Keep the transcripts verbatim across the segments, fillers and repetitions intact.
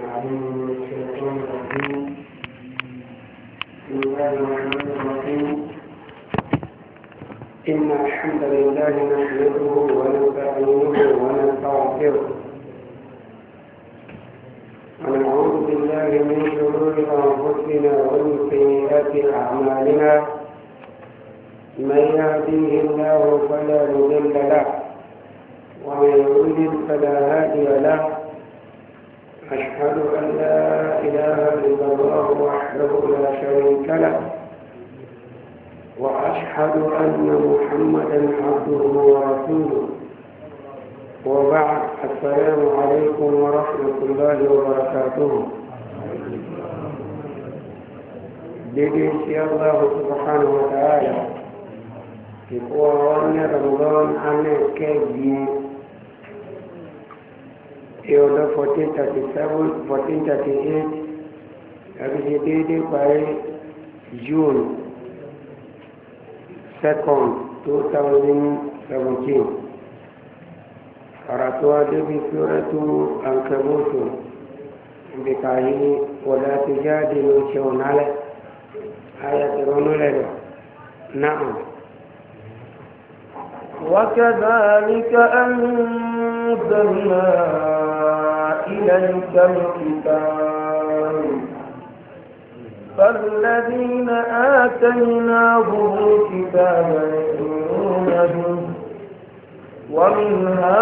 أعوذ من الشيطان الرجيم بسم الله الرحمن الرحيم إن الحمد لله نحمده ونستعينه ونستغفره ونعوذ بالله من شرور أنفسنا ومن سيئات أعمالنا من يهديه الله فلا مضل له ومن يضلل فلا هادي له أشهد أن لا إله إلا الله وحده لا شريك له وأشهد أن محمدا عبده ورسوله وبعد السلام عليكم ورحمة الله وبركاته بإذن الله سبحانه وتعالى في قوة رمضان أنا كذي يوم fourteen thirty-seven fourteen thirty-eight àbíṣe déédé parí June second two thousand seventeen karatu adébi suratu Ankabutu bikayi wala tujadilu shawnaale ayatironu ledo na'am وكذلك أنزلنا إليك الكتاب فالذين آتيناهم الكتاب يؤمنون به ومن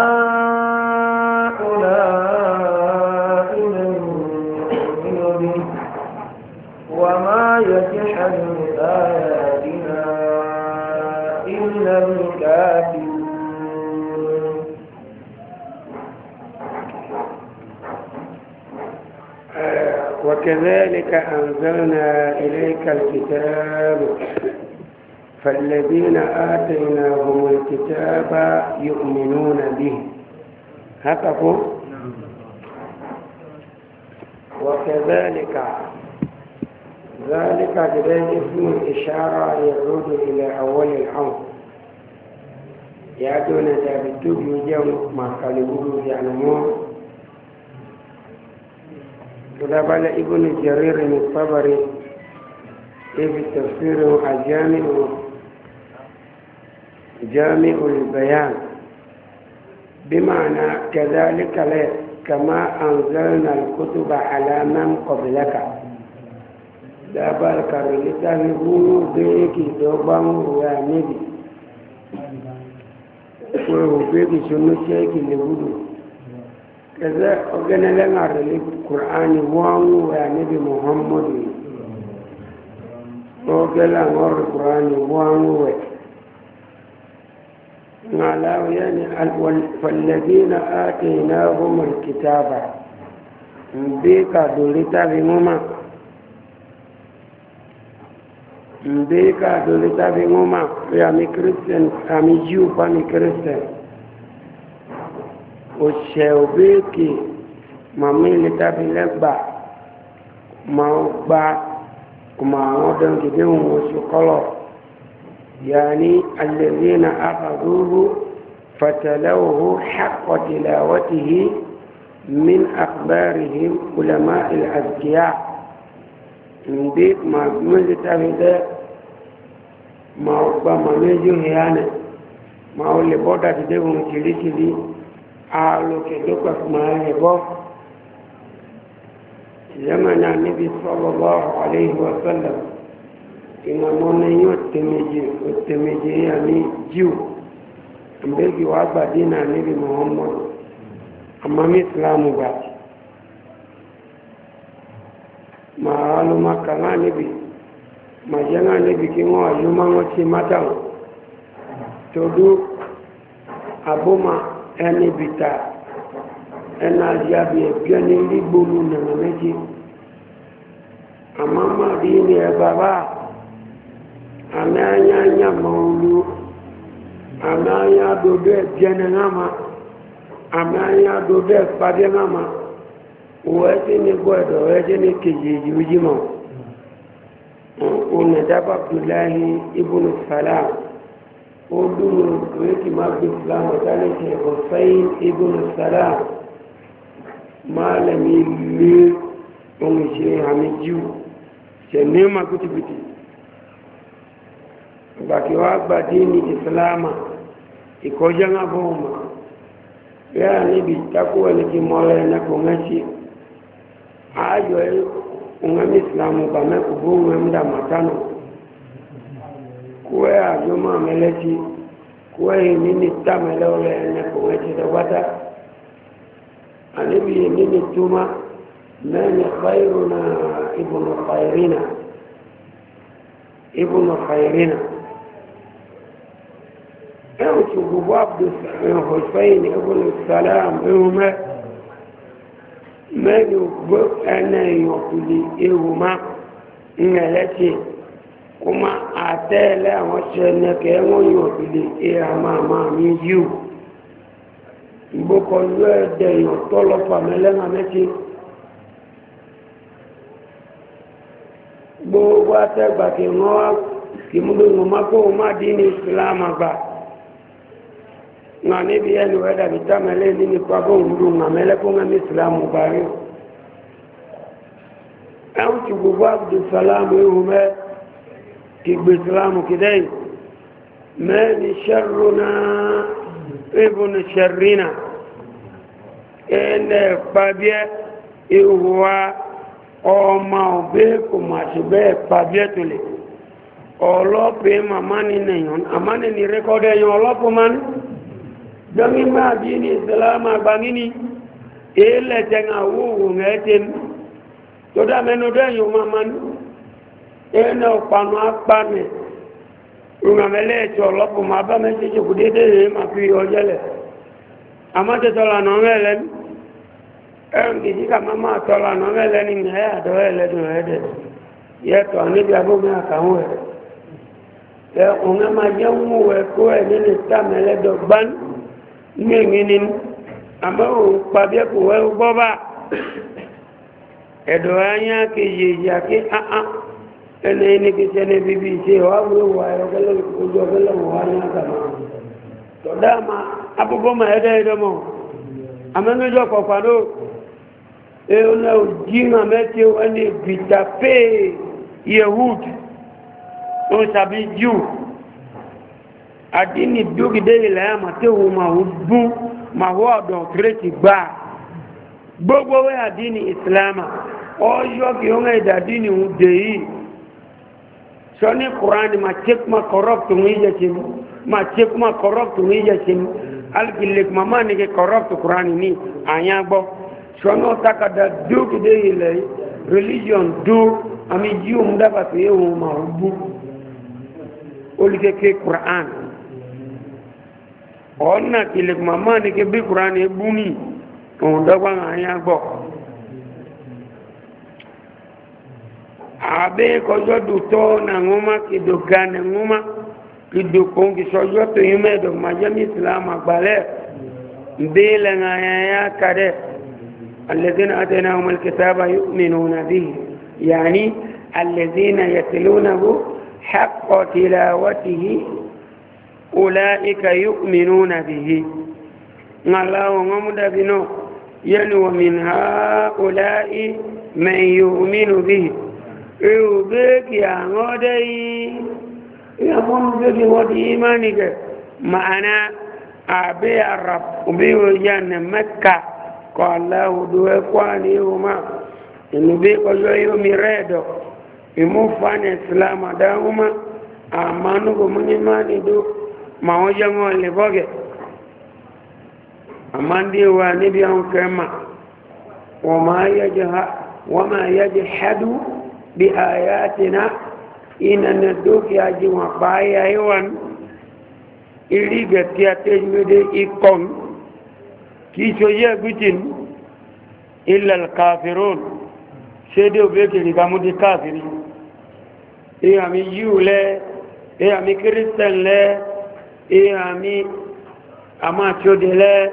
هؤلاء من يؤمن به وما يجحد بآياتنا إلا الكافرون وكذلك أنزلنا إليك الكتاب فالذين آتيناهم الكتاب يؤمنون به هكذا وكذلك ذلك جديد اسم الإشارة يعود إلى أول الأمر يعدون ذابتوب يجاو ما قالوا يعلمون ودبل ابن جرير الطبري في تفسيره الجامع جامع البيان بمعنى كذلك كما أنزلنا الكتب على من قبلك دبل كرلتا نقول بيكي دوبان يا نبي وهو بيكي شنو شيكي لبدو كذا أجنا لنا القرآن وانو يا نبي محمد أجنا نور القرآن وانو نعلم يعني فالذين آتيناهم الكتاب بيكا دولتا بمما بيكا دولتا بمما يا مي كريستيان أمي جيو بامي كريستيان òṣèòbéèkì màmí ilé tàbí lẹ́gbà máa gba ọmọ àwọn ọdún gidi ohun oṣù kọlọ̀ yàní alẹ́zínà àkàdúrú fàtàlẹ́wòó ṣàkọtìláwọ́tìhí min àkbárìhí ulama ìlàzíyà ndé màmí ilé tàbí lẹ́ máa gba màmí ilé hìyànà máa lè bọ́dà gidi ohun kìrìkìrì aloke doka kumaaye bo zamana nabi sallallahu alayhi wa sallam ina mona yote meje yote meje yani jiu mbegi wa badina nabi muhammad amma islamu ba maalu makanga nabi majanga nabi kingo ayuma ngochi mata todu abuma ẹni bìtà ẹni àjíàbí ẹ̀bí ẹni rí gbóòlù nàmà méjì àmọ́ máa rí ní ẹgbà bá àmì anyáyá ma olú àmì anyá dodo ẹ̀bí ẹni náà àmì anyá dodo ẹ̀pàdé náà wọ ẹtí ní gbọ́ ẹ̀dọ̀ ẹtí ní kejì ìjìwìjì mọ̀ ọ̀nà dábàá abdullahi ibùnú salam ودون ويكي ما بالإسلام وذلك حسين ابن السلام ما لم ilé ohun ìṣe àmì jíù ṣe ní ma kútùkùtù gbàkí wá gbàdí ní ìsìláàmà ìkọjá ń bọ́ ọmọ bẹ́ẹ̀ níbi ìtakú ẹni kí mọ́lẹ̀ ẹ̀nẹ́kọ̀ mẹ́sí ayọ̀ ohun ẹ̀mí ìsìláàmù bà mẹ́kù bó ohun ẹ̀mí dà màtánù kó ẹ̀ àjọ máa mẹ́lẹ́sí kó ẹ̀ ní ní tàmẹ́lẹ́ ọlẹ́ ẹ̀nẹ́kọ̀ mẹ́sí tẹ́gbátá àníbi ní ní túmá mẹ́ni khairuna ibùnú khairina ibùnú khairina ẹ̀rù tí gbogbo Hussein ibùnú salam ẹ̀rù mẹ́ mẹ́ni gbogbo ẹ̀nà ìyọ̀kùlì ẹ̀rù má ń ẹ̀lẹ́tì kuma àtẹ́ẹ̀lẹ́ àwọn ṣẹ́nẹ́kẹ́ wọ́n yọ̀kùlì ẹ̀rù àmà mi yíò ìgbókọ̀lú ẹ̀dẹ̀ ìyọ̀tọ́lọ́pàá mẹ́lẹ́nà mẹ́tì gbogbo atẹ́gbà kí wọ́n wá kí mú bí wọ́n má kó wọ́n má dín ní islam àgbà wọn níbi ẹni wọ́n dàbí támẹ́lẹ́ ní nípa bó ń dùn àmẹ́lẹ́ kó ń ní islam gbà rí ẹ̀hún tí gbogbo abdulsalam ewu mẹ́ kí gbé islam kìdẹ́ mẹ́ni ṣẹ́rù náà ibùn ṣẹ́rìnà ẹ̀ẹ́nẹ̀ pàbíẹ́ ìhùwà ọmọ ọ̀bẹ́ kò máa ṣe bẹ́ẹ̀ pàbíẹ́ tó lè ọlọ́pẹ́ màmá ní nìyàn àmá ní ní rẹ́kọ́dẹ̀ yàn ọlọ́pọ̀ máa ní dọ́mí máa bí ní ìsìlámà gbangíní èélẹ̀ tẹ́ngà wúwù mẹ́ẹ̀tẹ́ tó dá mẹ́nu dẹ́yìn máa ní ẹ̀ẹ́nà ọ̀pànà apánẹ̀ rùmàmẹ́lẹ́ ẹ̀tọ́ ọlọ́pọ̀ máa bá mẹ́sẹ̀jẹ̀ kò dédé rẹ̀ máa fi ọjẹ́lẹ̀ àmá tẹ́tọ́lá náà mẹ́lẹ́ni ẹ̀rùn kìí ká máa máa tọ́lá náà mẹ́lẹ́ni ní ẹ̀ àdọ́wẹ́ ẹlẹ́dùn ẹ̀ẹ́dẹ̀ yẹ́tọ̀ níbi agbómi àkàwọn ẹ̀ ẹ̀kùn ẹ̀ máa jẹ́ mú ẹ̀kọ́ ẹ̀ nínú ìtàmẹ́lẹ́dọ̀ gbán ní èmi ni àmọ́ òun pàbíẹ́kù ẹ̀ gbọ́ bá ẹ̀dọ̀ ayá kejì ìjà kí áá ẹni ẹni kí sẹ́ni bíbí ṣe wá wúlò wà ẹ̀rọ̀kẹ́lẹ́ ojú ọ̀kẹ́lẹ́ wà ní àkàmà tọ́dá ma abúgbọ́ ma ẹ̀dẹ́ ẹ̀dọ́mọ̀ àmẹ́nujọ́ kọ̀ọ̀pàdó ẹ̀rọ jíma mẹ́tí ẹni bìtàpé yehud ó sàbí jù àdínì dúkìdé ilẹ̀ àmàtẹ́wò ma ó dún ma ó ọ̀dọ̀ kírètì gbà gbogbo wẹ́ àdínì ìsìlámà ọjọ́ kí ó ń ẹ̀dà àdínì ń dè yìí sọ ní kùránì ma check ma corrupt ń yíjẹ ṣe ma check ma corrupt ń yíjẹ ṣe alìkìlẹ̀ mama ní kí corrupt kùránì ní àyàgbọ́ sọ ní ọ̀tàkàdà dúkìdé ilẹ̀ religion dú àmì jíò mú dábàá tó yẹ wọn ma ó bú olùkẹ́kẹ́ kùrán ọ̀nà kìlẹ̀ mama ní kí bí kùránì bú ní òun dọ́gbà àyàgbọ́ abe kọjọ́ dùtọ́ na ńọ́má kìdò ga na ńọ́má kìdò kòun kì sọjọ́ tó yí mẹ́dọ̀ majẹ́mí islam àgbàlẹ̀ bílẹ̀ ayáyá kàdẹ̀ alẹ́zínà àtẹ́nà ọmọ ìkẹtàbà yóò mìnú nàbí yàní alẹ́zínà yàtìlónàbó حق تلاوته أولئك يؤمنون به الله ومد بنو يلو من هؤلاء من يؤمن به يوبك يا غدي يا منبك ودي إيمانك معنا أبي الرب أبي وجان مكة قال الله دوكواني وما النبي قال يوم يريدو imufanya islam dauma amanu ko munyimani do maoja ngole boge amandi wa nabi an kama wama yajha wama yajhadu bi ayatina ina naduki aji wa baya yawan iliga tiatejwede ikon kicho ye gutin illa al kafirun sede obekeli kamudi kafiri e ami yule e ami kristen le e ami ama chodele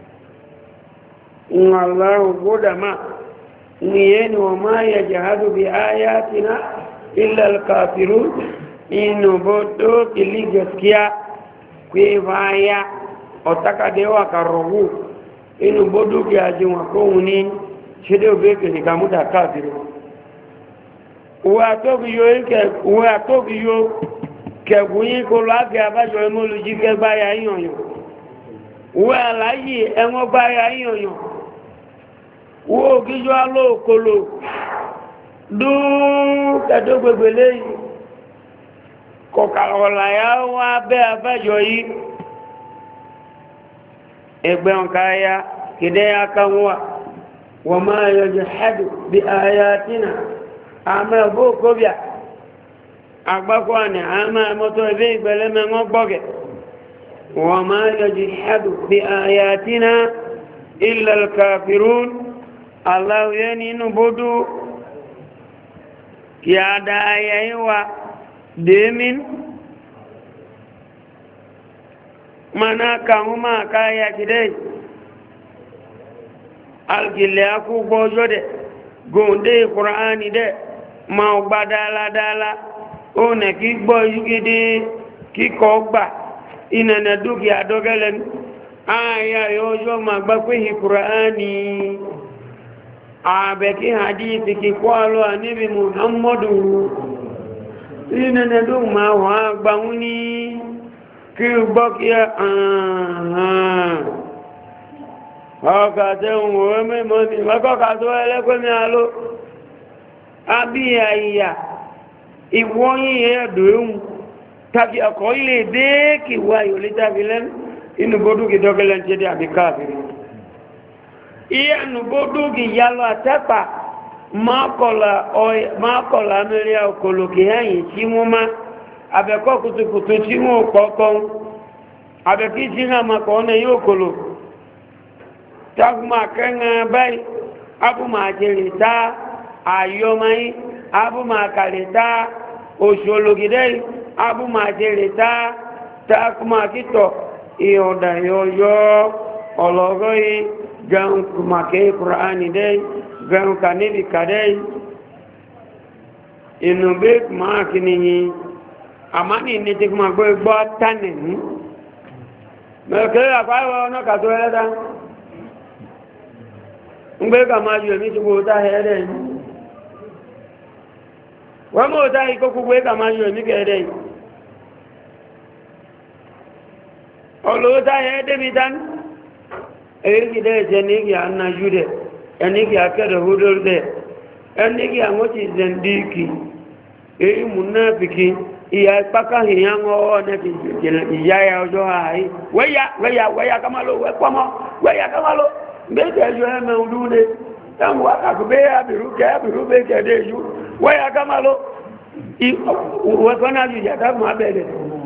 ngallahu godama niyeni wa ma yajhadu bi ayatina illa alkafirun inu bodo kiligaskia kwe vaya otaka dewa karogu inu bodo kiaji wa kouni ṣédé òbéèkè nìkan múdà káàkiri òwe àtókìyó òwe àtókìyó kẹ̀kù yín kó lọ ágẹ abájọ ẹmọ́lójí kẹgbá ya yíyànyàn òwe àláyé ẹwọ́n bá ya yíyànyàn wo ògíjọ́ alóòkòlò dúú kẹtó gbogbo léyìí kọ̀kà ọ̀làyà wọn abẹ́ abájọ yìí ẹgbẹ́ ọ̀ká ya kìdẹ́ aka wọn wọ́n máa yọjọ hẹ́dù bí ayatina àmà ẹ̀bọ́ kóbíà agbákọ́ àná àmà mọ́tò ẹgbẹ́ ìgbẹ̀lẹ́mẹ́ wọn gbọ́gẹ̀ wọ́n máa yọjọ hẹ́dù bí ayatina ilẹ̀ kàfírún aláwọ̀ nínú bódú kí a dá ayayi wa dèémín mana kàwọn máa káyà kìdẹ́ alkìlẹ̀ akúgbọ́ ọjọ́ dẹ̀ gòndé kùránì dẹ̀ ma ọgbà dáadáa ó nẹ̀ kí gbọ́ yúgidé kíkọ́ gbà ìnànà dúkìá dọ́gẹ́lẹ̀ ayà yọjọ́ ma gbá pé hì kùránì àbẹ̀kí hadithi kíkọ́ alọ́ àníbi muhammadu ìnànà dúk ma wọ́n agbáhún ní kí gbọ́ kí ààrùn ọkà tẹ́hùn òwe mẹ́mọ́ ní mẹ́kọ́kà tó ẹlẹ́gbẹ́mí aló àbí àìyà ìwọ́yìn ẹ̀dọ̀ ehun tàbí ọkọ̀ ilé déèkì wà yóò lé tàbí lẹ́nu inú bódúkì dọ́gẹ́lẹ́ tí ó àbí káàkiri ìyànú bódúkì yálọ àtẹ́pà mákọ̀lá mẹ́rin ọkọ̀lòkè ẹ̀yìn tí wọ́n má abẹ́kọ́ kùtùkùtù tí wọ́n kọ́kọ́ abẹ́kí tí wọ́n má kọ́ ọ́nà yóò kòlò takuma kẹ́ngà báyìí abúmọ̀ àjẹ́rì tá àyọmáyí abúmọ̀ àkàrẹ̀ tá òṣòlògidẹ́ abúmọ̀ àjẹ́rì tá takuma kítọ̀ ìyọ̀dà yọ̀yọ́ ọlọ́gọ́ yìí gẹun kùmàkẹ́ kùránì dẹ́ gẹun kàníbi kàdẹ́ inú bẹ́ máa kí ni yìí àmá ní ní tí kùmà gbọ́ gbọ́ tánì ní mẹ́kẹ́ àpáwọ̀ ọ̀nà kàtó ẹlẹ́dá ngbe ka ma ju emi ti bo ta here ni wa mo ta iko ku gbe ka ma ju emi ke de olo ta he de mi dan e ki de je ni ki anna ju de eni ki akere hodol de eni ki angoti zendiki e munafiki iya paka hiyan o na ki iya ya ojo ai weya weya weya kamalo we pomo weya kamalo mbeke ejo eme udune tamu wakakube abiru ke abiru beke deju waya kamalo i wakona ju ya tamu abele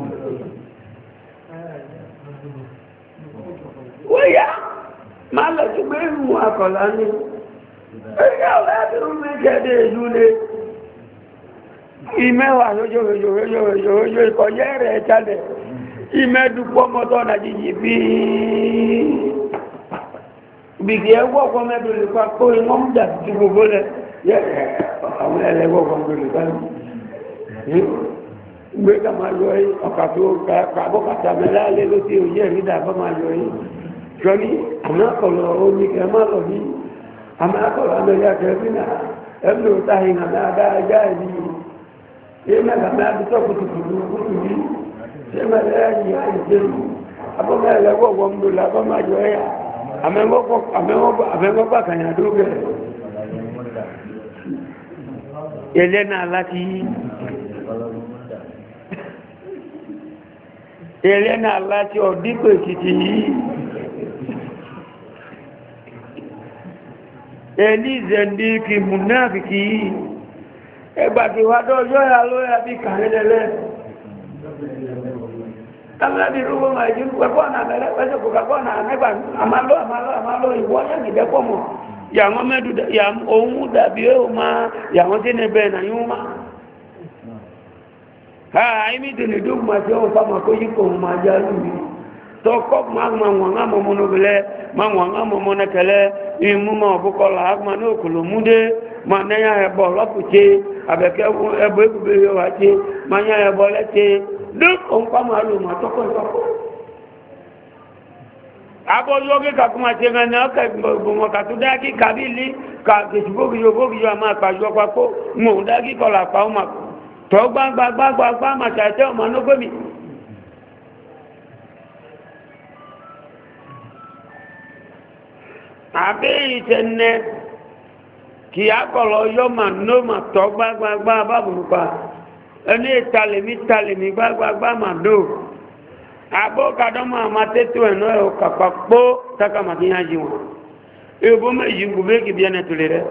waya mala jube mu akolani eya abiru beke deju ne imewa jojo jojo jojo jojo ko yere chale imedu pomo to na jiji bi bìkì ẹwọ́ ọkọ̀ mẹ́bí lè pa kó ìwọ́n mú jà sí gbogbo lẹ yẹ àwọn ẹlẹ́wọ́ ọkọ̀ mẹ́bí lè pa ní gbé ká máa yọ yìí ọkà tó kàbọ́kàtà mẹ́lá lé ló tí òye ìrídà bá máa yọ yìí sọ ní àmì akọ̀lọ̀ omi kẹ má lọ bí àmì akọ̀lọ̀ amẹ́lẹ́ akẹ́bí náà ẹ̀mí ò tá ìhàn dáadáa já ẹ̀mí yé mẹ́ta mẹ́ta bí tọ́kùtù kùtù kùtù yìí ṣé mẹ́lẹ́ ẹ̀yìn àìsẹ́ abọ́mẹ́lẹ́wọ́ ọkọ̀ mẹ́bí lè pa máa yọ ẹ̀yà àmẹ́wọ́gbà kànyàdó gẹ̀rẹ̀ ẹlẹ́nà láti ẹlẹ́nà láti ọ̀dípò ìkìtì yìí ẹni zẹ̀ndíkì múnáfikì yìí ẹgbàtí wádọ́ ọjọ́ ìyàlóyà bí kàrẹ́lẹ́lẹ́ tamila di rubo ma ju ko ko na mele ko ko ko na me ba amalo amalo amalo iwo ya ni de ko mo ya mo medu ya ohun da bi o ma ya won ti ne be na yun ma ha imi de ni du ma jo fa ma ko yi ko ma ja lu ni to ko ma ma won nga mo mo no bele ma won nga mo mo na kele imu ma bu ko la ma no ko lo mude ma na ya e bo lo puche abeke e bo e be yo wa che ma ya e bo le che duk on pa ma lo ma toko toko abo yoge kakuma chenga na ka bomo katudaki kabili ka kisibogi yobogi yo ma pa yo papo mo dagi kola pa ma to gba gba gba gba gba ma cha te o ma no gomi abe itenne ki akolo yo ma no ma to gba gba gba babu pa eni tale mi tale mi gba gba gba ma do abo kadoma matetu eno e kapapo taka makinya jiwa ebo meji ngube ki biana tulere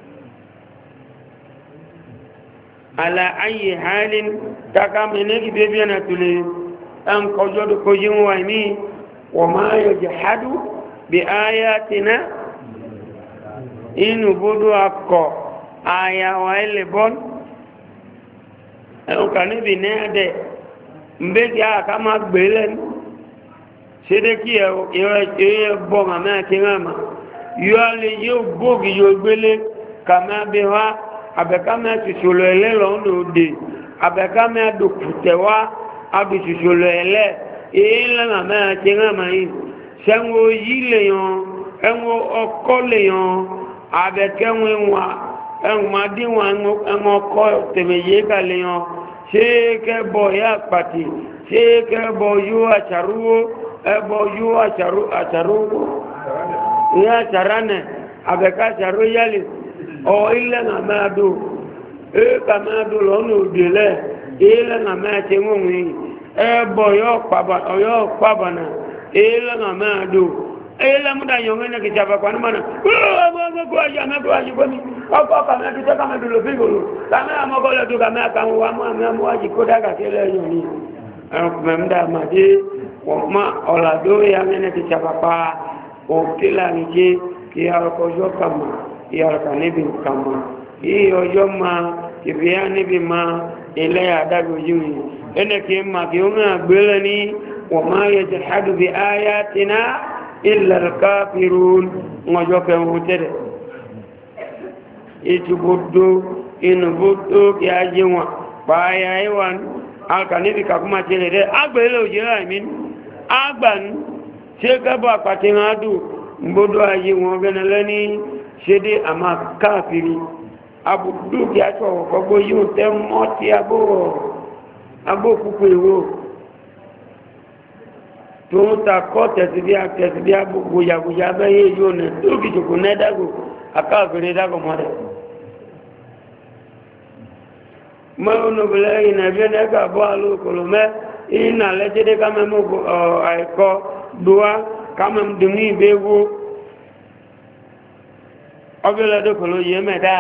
ala ayi halin taka mene ki biana tulere an kojodo kojin wa mi wa ma yajhadu bi ayatina inu budu akko aya wa ile bon e kanibi ne de mbeki aka ma gbele sede ki e e bo ma ma ki ngama yo ale yo bogi yo gbele kama be wa abeka ma ti solo ele lo ndo de abeka ma do kutewa abi ti solo ele e la ma ma ki ngama yi sanwo yile yon enwo okole yon abeke nwa enwa di wa enwo ko temeye kale yon ṣéèkẹ́ bọ̀ yá pàtì ṣéèkẹ́ bọ̀ yóò àṣàrúwó ẹbọ̀ yóò àṣàrúwó yá àṣàránẹ̀ àbẹ̀ká àṣàrú yálì ọ ilẹ̀ nà máa dò éèkà máa dò lọ́nà òdè lẹ̀ ilẹ̀ nà máa ṣe wọ́n wí ẹbọ̀ yóò pàbànà ilẹ̀ nà máa dò ilẹ̀ múdà yọ̀ ń ẹnẹ́kì jàbàpá ní mọ́nà gbogbo ayé mẹ́kọ̀ọ́ ayé gbọ́mí ọkọ̀ kàmẹ́ ti tẹ́ kàmẹ́ dùlọ fí gòlò kàmẹ́ àmọ́gọ́lẹ̀ tó kàmẹ́ àkàwọn wa mọ́ àmì àmọ́ àjì kó dága kí lẹ́yìn ní ẹ̀kùnmẹ́mdà màdé wọ́n má ọ̀làdó ya mẹ́nẹ́ ti jàbàpá òkè láàrin jẹ́ kí arọ́kọjọ́ kàmà kí arọ́kà níbi kàmà kí ọjọ́ ma kìfìyà níbi ma ilẹ̀ àdágbòjú mi ẹnẹ́kì ma kí ó ń gbélé ní wọ́n má yẹ ti hádùbí áyá tiná ilẹ̀ káfírún ọjọ́ kẹwọ́n tẹ́lẹ̀ ìtùbùdó inùbùdó kí a jẹ wọn pàáyà ìwọ̀n alkanibi kakuma tẹ́lẹ̀ rẹ̀ agbẹ̀lẹ̀ òjìlá ìmí agbàn tí ó kẹ́bọ̀ àpàtí hàn dù gbódó ayé wọn gẹ́nẹ̀lẹ́ ní ṣédé àmà káàkiri abùdó kí a tọ̀ ọ̀pọ̀gbó yíò tẹ́ mọ́ tí agbó púpọ̀ èwò tó ń ta kọ́ tẹ̀síbí tẹ̀síbí gbogbo yàgòyà bẹ́yẹ yóò nẹ̀ tó kìjòkó nẹ́dàgò akáàkiri dágò mọ́rẹ̀ mọ́nùbìlẹ̀ ìnàbí ẹ̀nẹ́gà bọ́ alókòlò mẹ́ ìnà lẹ́jẹ́dẹ́ kámẹ́mú àìkọ́ dùwá kámẹ́mú dùnú ìbéwó ọbílẹ̀dọ́kòlò yẹ mẹ́ta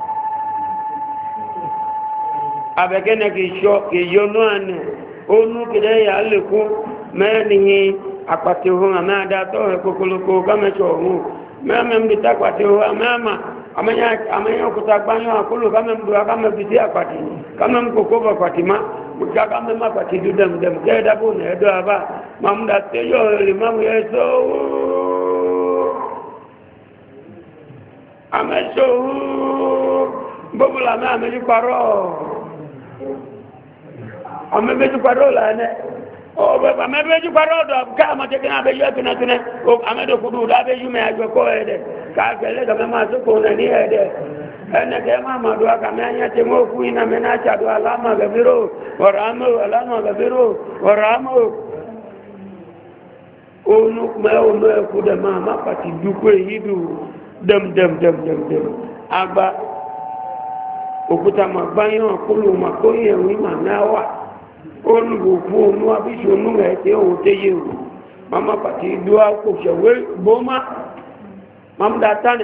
abẹ́kẹ́nẹ́ kì yọnú ànẹ́ ó nú kìdẹ́ yà lẹ́kú mẹ́rin àpàtì ohun àmẹ́ àdátọ́ ẹ̀kọ́kọ́lọ́kọ́ kámẹ́sọ̀ ọ̀hún mẹ́rin bí tápàtì ohun àmẹ́àmà àmẹ́yàn òkúta gbáyán àkólò kámẹ́mdùwá kámẹ́bìtì àpàtì kámẹ́mkòkó bàpàtì má gbogbo kámẹ́mà pàtì dúdẹ̀mdẹ̀m kẹ́ẹ̀dàbò nẹ́ẹ̀dọ́ àbá mamúdà tẹ́yọ̀ lè mámú yẹ sọ́wọ́ àmẹ́sọ́wọ́ gbogbo làmẹ́ àmẹ́jú parọ́ àmẹ́jú parọ́ lànẹ́ ọ̀bẹ̀ àmẹ́jú parọ́ ọ̀dọ̀ káàmọ́tẹ́ kí náà bẹ́yọ́ ẹ̀kìnà tún ẹ́ àmẹ́dọ̀kúdù dábẹ́jú mẹ́ àjọkọ́ ẹ̀dẹ̀ káàkẹ́lẹ́ kàmẹ́ máa sókò nẹ̀ ní ẹ̀dẹ̀ ẹnẹ̀kẹ́ máa máa dùn àkàmẹ́ ẹ̀yẹ́ mọ́ fún iná mẹ́ná àṣàdù aláàmà gẹ̀bírò ọ̀rọ̀ àmọ́ aláàmà gẹ̀bírò ọ̀rọ̀ àmọ́ ònú mẹ́ ònú ẹ̀kú dẹ̀ máa má pàtì dúkú èyí dù dẹ̀mdẹ̀mdẹ̀mdẹ̀m agba òkúta mà gbáyàn kúlù mà kóyè wí mà náà wà olùgbò fún ònú àbíṣe ònú rẹ̀ tí ó tẹ́yẹ òun mama pàtì dúwà kò ṣẹ̀wé gbómá mamda tani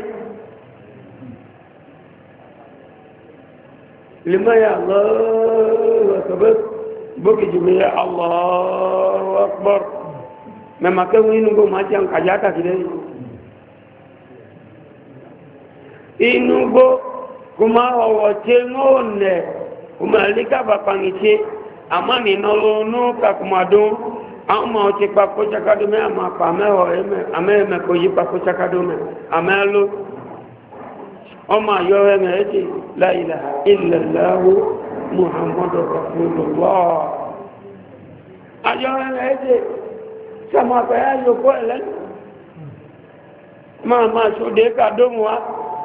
limaya Allahu akbar boki jumiya Allahu akbar mema ke winu go ma jang kajata kide inugo kuma owo chengone kuma lika bapangiche amani nolonu kakumado ama oche papo chakado me ama pa me ho eme ame me ko yi papo chakado me amelo oma yo eme eti la ilaha illa allah muhammadur rasulullah ayo eme eti sama pa ayo ko elen máa máa ṣòdè kàdómù wa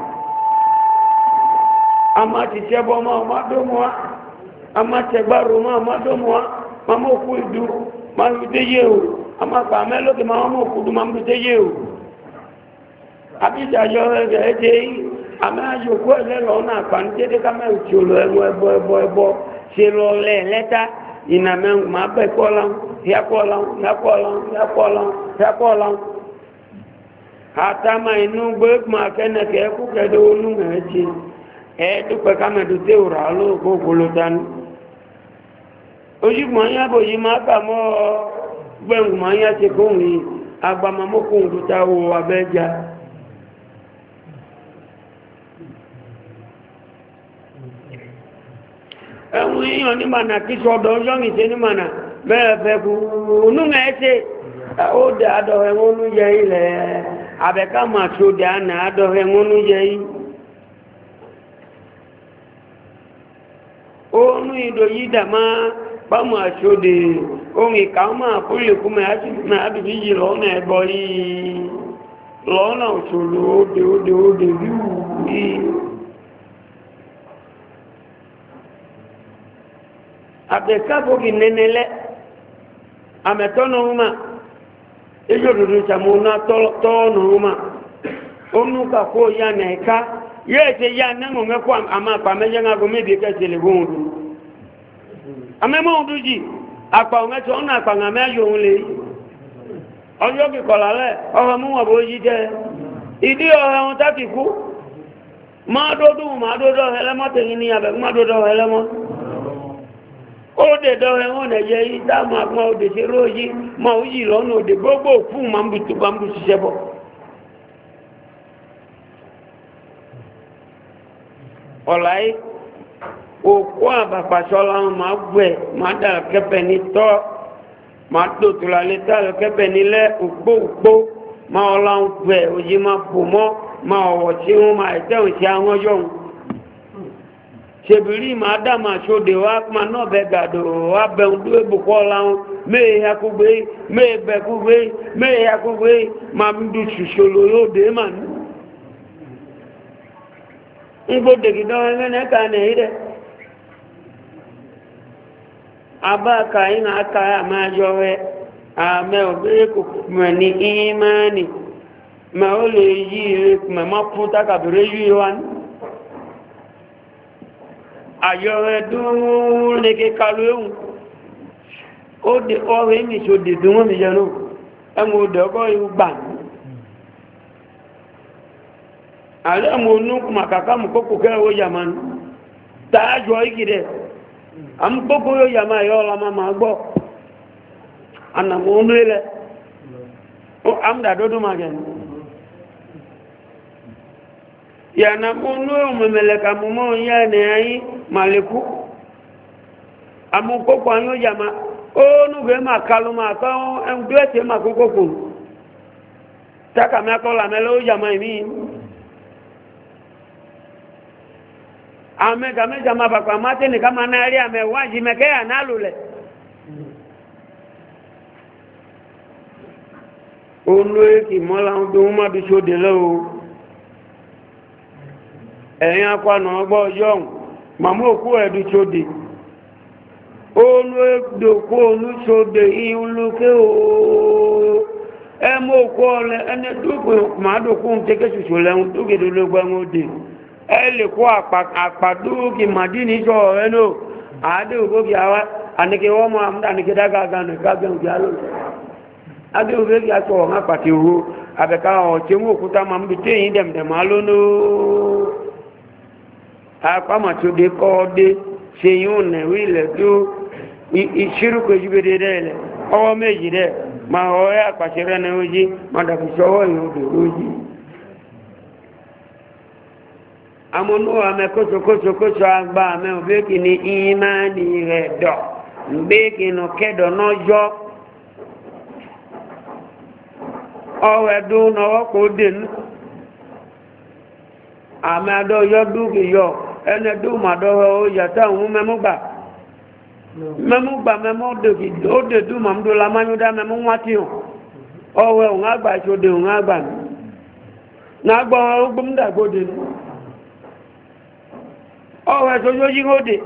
a máa ti tẹ́bọ́ máa máa dómù wa a máa tẹ̀gbárò máa máa dómù wa máa mọ́ kú ìdú máa fi déyé o a máa pa mẹ́lókè máa mọ́ kú ìdú máa fi déyé o àbíjàjọ ẹgbẹ̀ ẹ̀jẹ̀ yìí àmì àjòkú ẹ̀lẹ́lọ́ náà pàǹtẹ́dẹ́ ká mẹ́rin tí ó lọ ẹ̀wọ̀ ẹbọ ẹbọ ẹbọ ṣe lọ lẹ́ lẹ́ta ìnàmẹ́rin máa bẹ̀ kọ́ láwọn yàkọ́ láwọn yàkọ́ láwọn yàkọ́ láwọn yàkọ́ láwọn àtàmà inú gbẹ́gbùn akẹ́nẹ̀kẹ́ ẹkú kẹ́dẹ́ olú mẹ́ẹ̀ẹ́jì ẹ̀ẹ́dúpẹ́ kámẹ́dù tí ó rà lóòkó gbólótánú ojúgbọ̀n yàbò yìí máa kà mọ́ gbẹ̀ngùn máa yá ti kóhùn yìí agbamamókùn òkúta wo abẹ́já ẹ̀wọ̀n yíyan ní mànà kí sọ́dọ̀ ọjọ́ ìṣẹ́ ní mànà bẹ́ẹ̀ fẹ́ kú onú mẹ́ẹ̀ẹ́ṣẹ́ ó dẹ̀ adọ̀rẹ̀ wọn ní yẹ ilẹ̀ abẹ́ká máa tó dẹ̀ àná adọ̀rẹ̀ wọn ní yẹ yìí ó ní ìdò yìí dà máa bá máa tó dẹ̀ ohun ìka máa kó lè kú mẹ́ àbìbí yìí lọ́nà ẹ̀bọ yìí lọ́nà òṣòlò ódè ódè ódè wíwú yìí abẹ́ká bókì nẹ́nẹ́lẹ́ àmẹ́tọ́nà ọmọ ejo dudu chamuna tọ́ọ̀nù ọmọ onúkà kó ya nà ẹ̀ká yẹ́ ẹ̀tẹ́ ya nẹ́mọ̀ mẹ́kọ́ àmà àpàmẹ́jẹ́ ńgá gómìnà kẹsìlẹ̀ gbóhùn dùn àmẹ́mọ́ ọdún jì àpà òmẹ́tọ́ ọ̀nà àpàngà mẹ́jọ òun lè ọjọ́ kìkọ̀lá lẹ́ ọ̀rọ̀ mú wọ̀n bó yí jẹ́ ìdí ọ̀rọ̀ wọn tákì kú máa dódún máa dódọ́ ẹlẹ́mọ́ tẹ̀yìn ní abẹ̀kún máa dódọ́ ẹlẹ́mọ́ ó dè dọ́wẹ́ wọn nẹ̀yẹ yìí dáàmù àgbọn òdè ṣe róòyí ma ó yìí lọ́nà òdè gbogbo fún ma ń bù tó bá ń bù ṣiṣẹ́ bọ̀ ọ̀láyé òkú àbàpàṣọ́lá wọn máa gbẹ̀ máa dàrọ̀ kẹfẹ́ ní tọ́ máa dòtòlà lè tààrọ̀ kẹfẹ́ nílẹ̀ òpó òpó máa ọlá ń gbẹ̀ òyí máa bò mọ́ máa ọ̀wọ̀ tí wọ́n máa ẹ̀tẹ́wọ̀n sí àwọn ọjọ́ wọn sebiri ma dama sode wa kuma no be gado wa be ndu ebuko laun me ya kugbe me be kugbe me ya kugbe ma ndu susolo yo de man ngo de gido ngene ka ne ide aba ka ina aka ma jowe a me obe ko mani imani ma ole yi ma ma puta ka bere yi wan ayọ̀ ẹ̀dùn lẹ́gẹ́ kalú ẹ̀hùn ó dé ọrọ̀ èmì tí ó dè dùn wọ́n mi jẹun ẹmù òdè ọgọ́ ìhù gbà ní ààrẹ ẹmù onú màkàkà mù kókò kẹrẹ ó yàmá ní tààjọ ìgìdẹ̀ àmú kókò yóò yàmá ẹ̀yọ́ ọlọ́mà máa gbọ́ ànàmù onú ilẹ̀ àmúdàdọ́dún máa gẹ̀ yana munu umemeleka mumo yane ai maliku amu koko anyo jama onu ge makalu maka en duete makoko ku taka me akola melo jama mi ame kama jama bakwa mate ni kama nali ame waji mekea nalule onu ki mola nduma bisode lo ẹ̀yìn akwánà ọgbọ́ yọ́n màmú òkú ẹ̀dù ṣòdè olú èdòkó olúṣòdè ìhúnlókè ooo ẹmú òkú ọlẹ ẹni dúkù màádùkún tẹ́kẹ́ ṣùṣù lẹ́hun dúkèdólógbẹ́mú òdè ẹ lè kó àpàdúkì màdínì sọ ọ̀rẹ́ náà àádé òkókì àwá àníkẹ́ wọ́n mọ́ àmúdàníkẹ́ dágàgànà kágbẹ̀rún kí á lò adé òkókì àṣọ ọ̀hún àpàtì òwò àbẹ̀ká ọ̀tí mú òkúta máa ń bi téyìn dẹ̀mdẹ̀má lónìí akpama tó de kọ́ dé ṣe yíò nẹ̀wé ilẹ̀ tó ìṣírùkú ojúbede dẹ́ ilẹ̀ ọwọ́ méjì dẹ́ ma ọ̀rẹ́ àpàṣẹ rẹ̀ náà ojí ma dàbí sọ́wọ́ yìí odò lójí amúnú àmẹ́ kóṣokóṣokóṣo agbá àmẹ́ òbéèkì ní ìmáàní rẹ̀ dọ̀ òbéèkì nù kẹ́dọ̀ náà yọ ọwọ́ ẹ̀dùn náà kò dé nù àmẹ́ adọ́ yọ dúkì yọ ẹni dùn màdọ́wọ́ ó yàtọ̀ òun mẹ́múgbà mẹ́múgbà mẹ́mú ó dè dùn màmúdó la máa ń dá mẹ́mú wá tí hàn ọwọ́ òun àgbà ìṣòdè òun àgbà mi na gba ogbum da gode o wa so yoji gode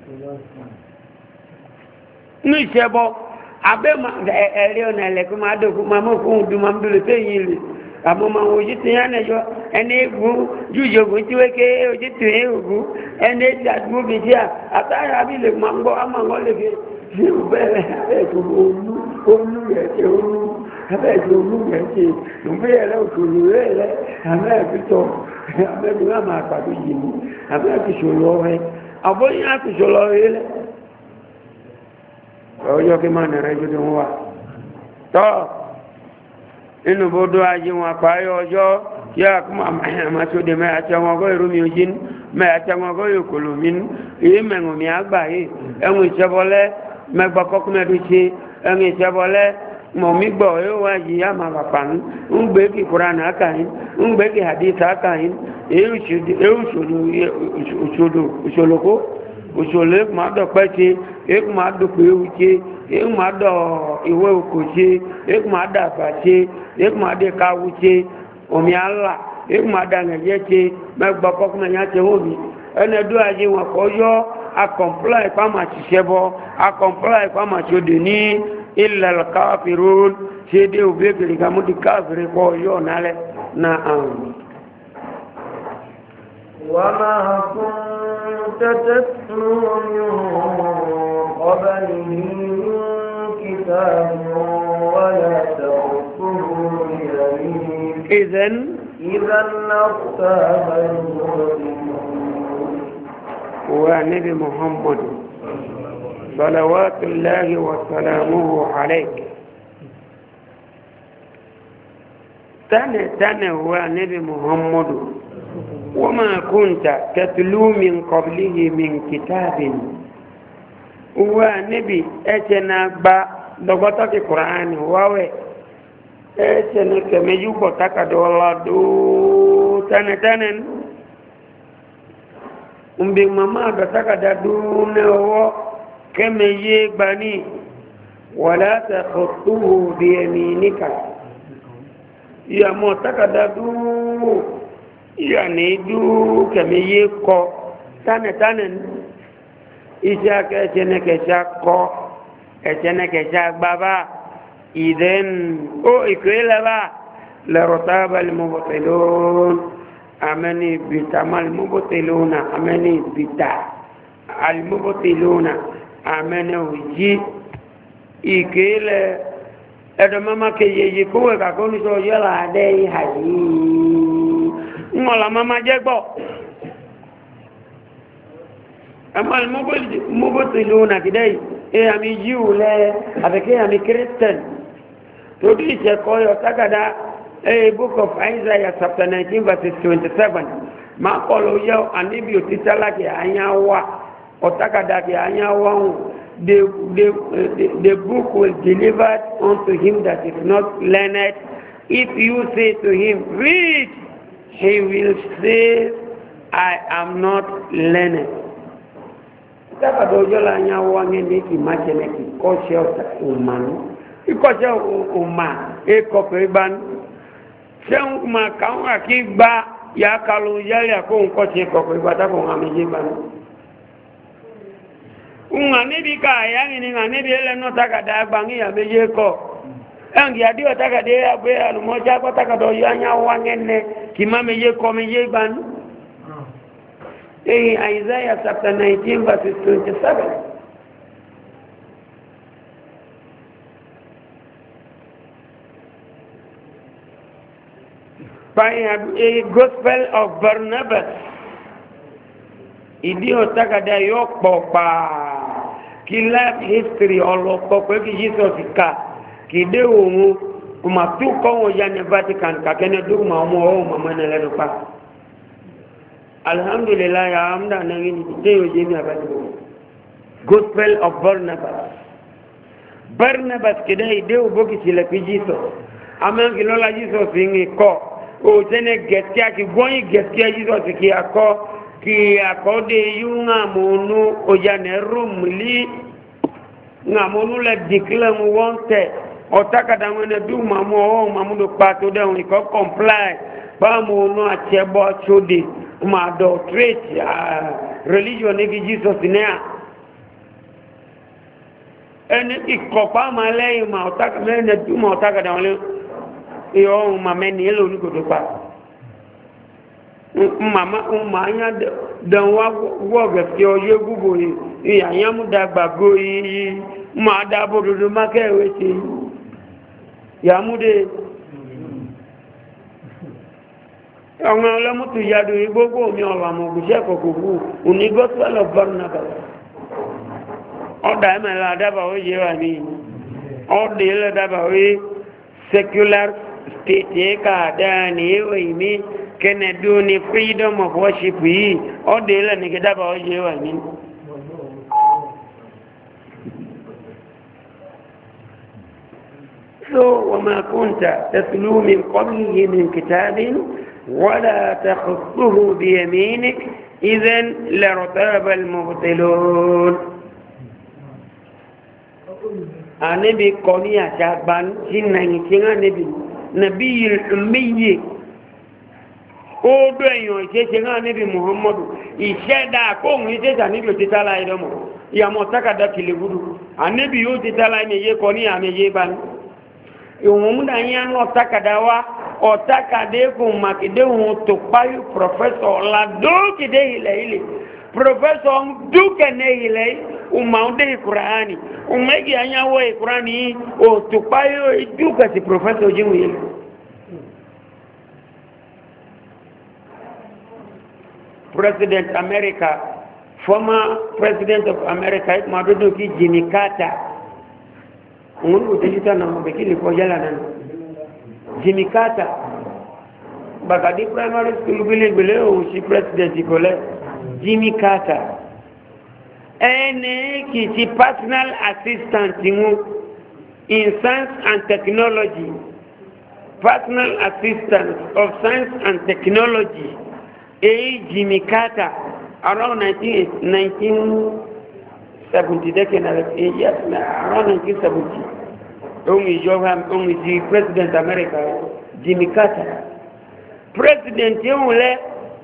ni sebo abe ma ere ona le ko ma do ko ma mo ko du ma mdule te yin le amo ma oji ti yan ejo ene egu jujo go ti weke oji ti egu ene ja du bi dia atara bi le ma ngo ama ngo le ke ji bele e ko onu onu ye ke onu abe jo onu ye ke no be ele o ko ni ele ame bi to ame bi ma pa bi yi ni ame bi so lo he abo ya ti so lo ele ojo ke ma na rejo de wa to inu bodo aji wọn payo ọjọ́ ya kuma masode me ati wọn go irumi ojin me ati wọn go yokolomin yi mengo mi agba yi enwe isebole me gbako kuma du se enwe isebole mo mi gbo e wa yi ya ma papa n gbe ki qur'an aka yin n gbe ki hadith aka yin e usudu e usudu usudu usoloko usole ma do pe ti e ma do pe uche e ma do iwe okoche e ma da ba che e ma de ka wuche omi ala e ma da ngeje che me gbo ko me nya che obi ene do aje won ko yo a comply pa ma ti sebo a comply pa ma ti de ni illa al kafirun che de obe ke ga mu di kafir ko yo nale na am wa ma kunta tatlu min qablihi كتاب ولا تخطه بيمينك إذن إذا لارتاب المبطلون ونبي محمد صلوات الله وسلامه عليك تاني تاني هو نبي محمد وما كنت تتلو من قبله من كتاب wa nebi eche na gba dogoto ki qur'an wawe eche ne keme yuko taka dola do tane tanen umbi mama da taka da du ne wo keme ye gbani wala takhutuhu bi yaminika ya mo taka da du ya ne du keme ye ko tane tanen isa ke chene ke chako e chene ke chakbaba iden o ikwela ba la rotaba al mubtilun amani bitamal mubtiluna amani bita al mubtiluna amani uji ikele edo mama ke yeyi ko ka ko ni so yela de hayi ngola mama jegbo ama mubtiluna kidai e ami jiule abeke ami christian to di je ko yo takada e book of Isaiah chapter nineteen verse twenty-seven ma ko lo yo anibi otitala ke anyawa otakada ke anyawa the the the book will delivered unto him that is not learned. If you say to him read, he will say I am not learned. Saka dojo la nya wange ni ki machele ki koshe umanu ikoshe umma e ko pe ban sen ma kan akigba ya kalu yale ko nkoshe ko pe bata ko ngameje ban unga ne bi ka ya ni ngane bi ele no taka da gbangi ya meje ko engi adi o taka de abe anu moja ko taka do ya nya wange ne ki ma meje ko meje ban in Isaiah chapter nineteen verse twenty-seven. By a gospel of Barnabas, idi otaka da yokpo pa ki life history olopo pe ki Jesus ka ki de ohun kuma tu ko won ya ne Vatican ka kene du ma mo o mama ne le pa. Alhamdulillah ya amda nangini teyo jemi abadi gospel of Barnabas Barnabas kidai deu boki sila pi Jesus amen kilola Jesus ingi ko o tene getia ki goni getia Jesus ki ako ki ako de yunga monu o jane rumli nga monu la declare wonte otaka dangene du mamo o mamudo pato de on ko comply Pamu no achebo chode ma adulterate religion ni Jesus nea. Ene ikopa male ma otaka mene tu ma otaka da wale yo ma meni elo ni ko to pa. Mama umanya dan wa wo ga fi oye gugu yi ya yamu dagba go yi ma da bododo ma ke we ti ya mu de àwọn ọlọ́mùtù yàdù gbogbo omi ọ̀làmù ògùnṣẹ́ kòkòkò òní gospel of barnabas ọ̀dà ẹ̀mẹ̀lá àdábà ó yẹ wà ní ọ̀dà ilẹ̀ dábà ó yẹ secular state ẹ̀ka àdáyà ní ẹ̀wọ̀ ìmí kẹ́nẹ̀dú ní freedom of worship yìí ọ̀dà ilẹ̀ ní dábà ó yẹ wà ní. so wọ́n máa kúnta tẹ̀sílú mi kọ́bí yìí ní kìtàbí ولا تخصه بيمينك إذن لارتاب المبطلون النبي قنيا شعبان جنة يتنى نبي نبي الأمي odo eyan ìṣẹ́ṣe náà níbi muhammadu ìṣẹ́dá kóhùn ìṣẹ́ṣà níbi òtítàlá ìdọ́mọ̀ ìyàmọ̀ tákàdá kìlẹ̀gúdù àníbi yóò títàlá ní iye kọ ní àmì iye bá ní ìwọ̀n múdà yíyá náà tákàdá wá ọ̀tákàdé kò màkìdé òun tó páyú pọ̀fẹ́sọ̀ ọ̀la dókìdé ilẹ̀ ilẹ̀ pọ̀fẹ́sọ̀ dúkẹ̀ẹ́ ilẹ̀ ọmọdé ìkùránì ọmọdé anyáwó ìkùránì ò tó páyú dúkẹ̀sì pọ̀fẹ́sọ̀ jíwò ilẹ̀ President America, former President of America, Madodo ki Jimmy Carter. Òun kò tẹ́jú tánà ọmọ bẹ̀kí lè kọjá lánàá. Jimmy Carter, Bàkàdí primary school gbélé-gbélé òun sí president ìkọlẹ̀. Jimmy Carter. Ẹni kì í ti personal assistant mú in science and technology. Personal assistant of science and technology. A. Jimmy Carter, around nineteen seventy, decade, yes, around nineteen seventy. Only Johan, only the President of America, Jimmy Carter. President, you will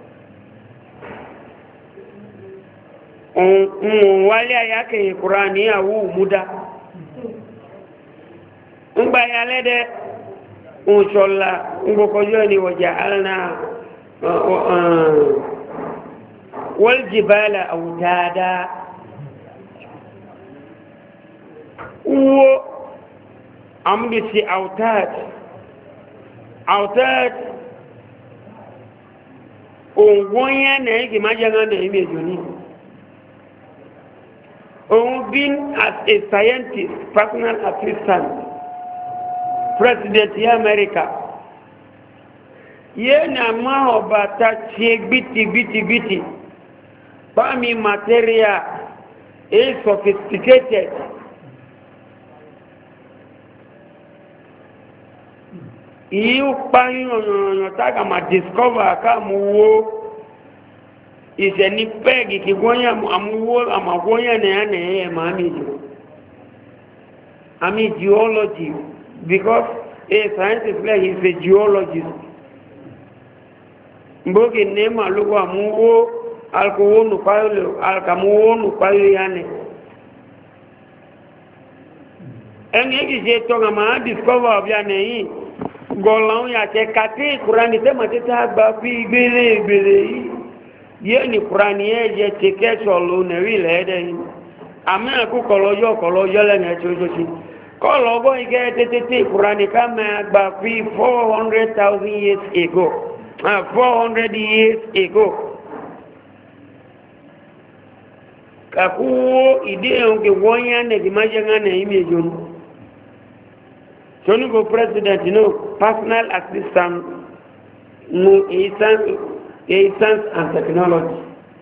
wale yake Qurani au muda. Mbaya lede, unsholla, ngokojoni waja'alna والجبال أوتادا و أمدسي أوتاد أوتاد ونغويا نيجي ما جانا نيجي جوني I've been as a scientist, personal assistant, President of America. Ye na ma obata che biti biti biti Pami material is sophisticated. You pang no taka ma discover ka muwo is any peg ki gonya amuwo amagonya ne ane e ma mi ju. Ami geology because a scientist like is a geologist. Mbogi nema lugu amuwo alkuwonu payo alkamuwonu payo yane enge kije tonga ma discover obiane yi golon ya che kati Qur'ani te mateta gba bi gbele gbele yi ye ni Qur'ani e je che ke so lo ne wi le de yi ame ku kolojo kolojo le ne chojoji kolo go ige tete Qur'ani kama gba bi four hundred thousand years ago Uh, four hundred years ago. Kakuo ide onke wonya ne dimajanga ne imejon. Sonu go president, you know, personal assistant, no science, science and technology.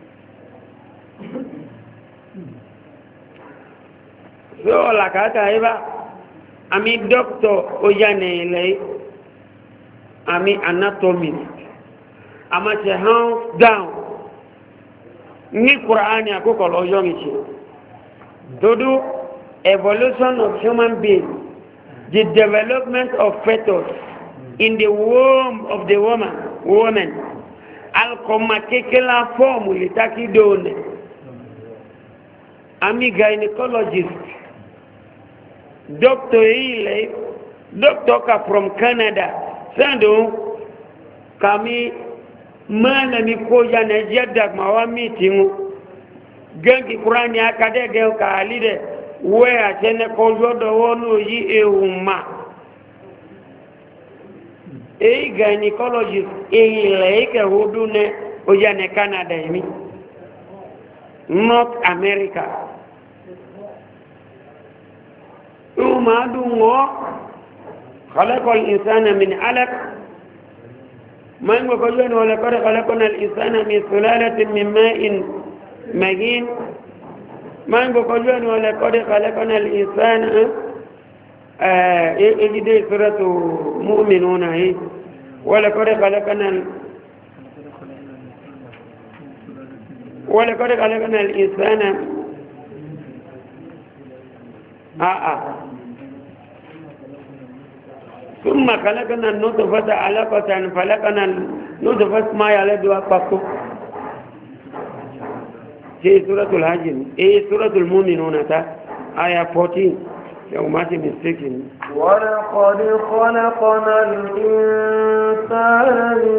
So la kata eba, ami doctor ojane le, ami anatomist. Ama che hands down ni Qur'ani akoko lo yomichi to do evolution of human being, the development of fetus in the womb of the woman women alkoma kekela form litaki done ami gynecologist doctor ile doctor ka from Canada sando kami mana mi koja na jadda mawa meeting gangi Qur'ani akadege ka alide we atene ko jodo wonu yi ehuma e gynecologist e ile ke hodune oja ne Canada mi North America وما دونه خلق الإنسان من علق ما يقولون ولقد خلقنا الإنسان من سلالة من ماء مهين ما يقولون ولقد خلقنا الإنسان إيه دي سورة مؤمنون هي ولقد خلقنا ولقد خلقنا الإنسان آه آه ثم خلقنا النطفة علقة فلقنا النطفة ما يلد وقفه في سورة الحج ايه سورة المؤمنون تا آية أربعتاشر يوم ما تمسكين ولقد خلقنا الإنسان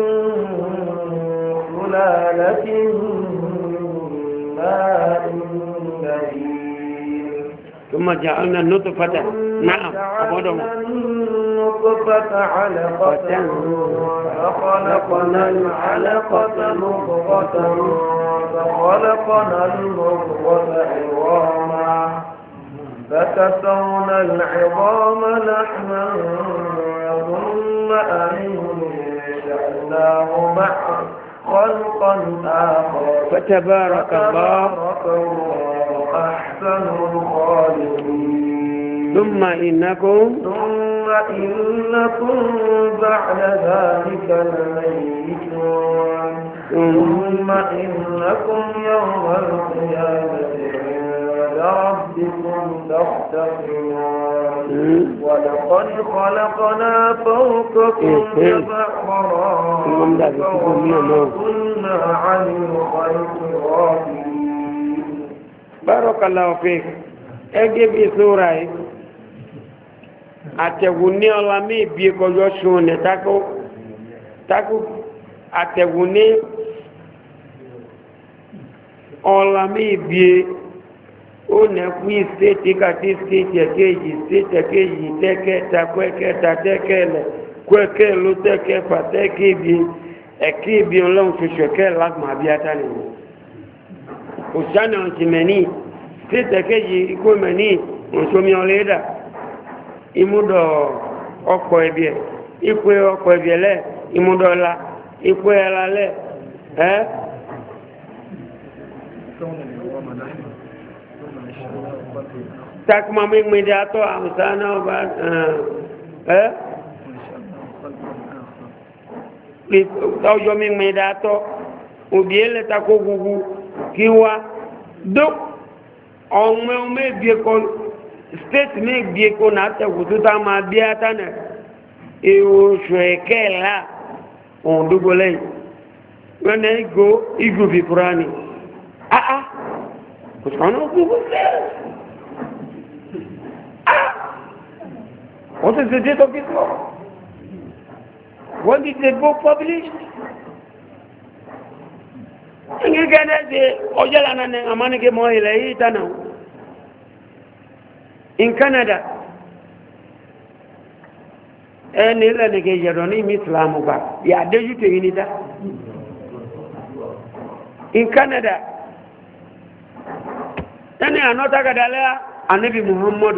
من سلالة من ماء مهين ثم جعلنا النطفة نعم جعلنا النطفة علقة فخلقنا العلقة مضغة فخلقنا المضغة عظاما فكسونا العظام لحما ثم أنشأناه بعد خلقا آخر فتبارك الله أحسن الخالقين ثم إنكم ثم إنكم بعد ذلك لميتون ثم إنكم يوم القيامة عند ربكم تختصمون ولقد خلقنا فوقكم سبع طرائق وما كنا عن الخلق غافلين. بارك الله فيك. أجيب سورة atẹ̀wùní ọlámí ìbí ẹkọjọ́ ṣun ní takú atẹ̀wùní ọlámí ìbí ó nẹ́kú ìstéètì kàtí ìstéètì ẹ̀kẹ́jì ìstéètì ẹ̀kẹ́jì tẹ́kẹ́ta kwẹ́kẹ́ta tẹ́kẹ́lẹ̀ kwẹ́kẹ́ ló tẹ́kẹ́ fà tẹ́kẹ́ ìbí ẹ̀kẹ́ ìbí ọlọ́run ṣoṣo ẹ̀kẹ́ lágbọ̀n àbíyátá nìyẹn òṣìṣẹ́ ọ̀sìn mẹ́ni ìstéètì ẹ̀kẹ́jì ikú mẹ́ni òṣòmí ọlẹ́dà imudo ọkọ̀ ẹbí ẹ̀ ikú ọkọ̀ ẹbí ẹ̀ lẹ́ imudo ọlá ikú ẹ̀lá lẹ́ ẹ́ takuma mímìdí atọ́ àmìsá náà bá ẹ́ ọjọ́ mímìdí atọ́ òbí ẹ̀lẹ́ takó gugu kí wá dó ọmọ ọmọ ẹbí ẹ̀kọ́ state mi gbie ko na tẹ̀kùtù tá a máa bí ata nà oṣù ẹ̀kẹ́ la òun dúgbò lẹ́yìn wọ́n náà go igu bí kurani ah ah kò sọ́nà gbogbo fẹ́ ah wọ́n ti ṣe date of this law when did the book published ẹ̀yìn kẹ́ndẹ́ ṣe ọjọ́ lánàá ní àmánìkè mọ́ ilẹ̀ yìí tánà in Canada ẹni lẹ́nìkẹ́ yẹ̀rọ ní ìsìlámù bá yà déjú tèyí ní dá in Canada ẹni ànọ́tàkàdà lẹ́yà anábì Muhammadu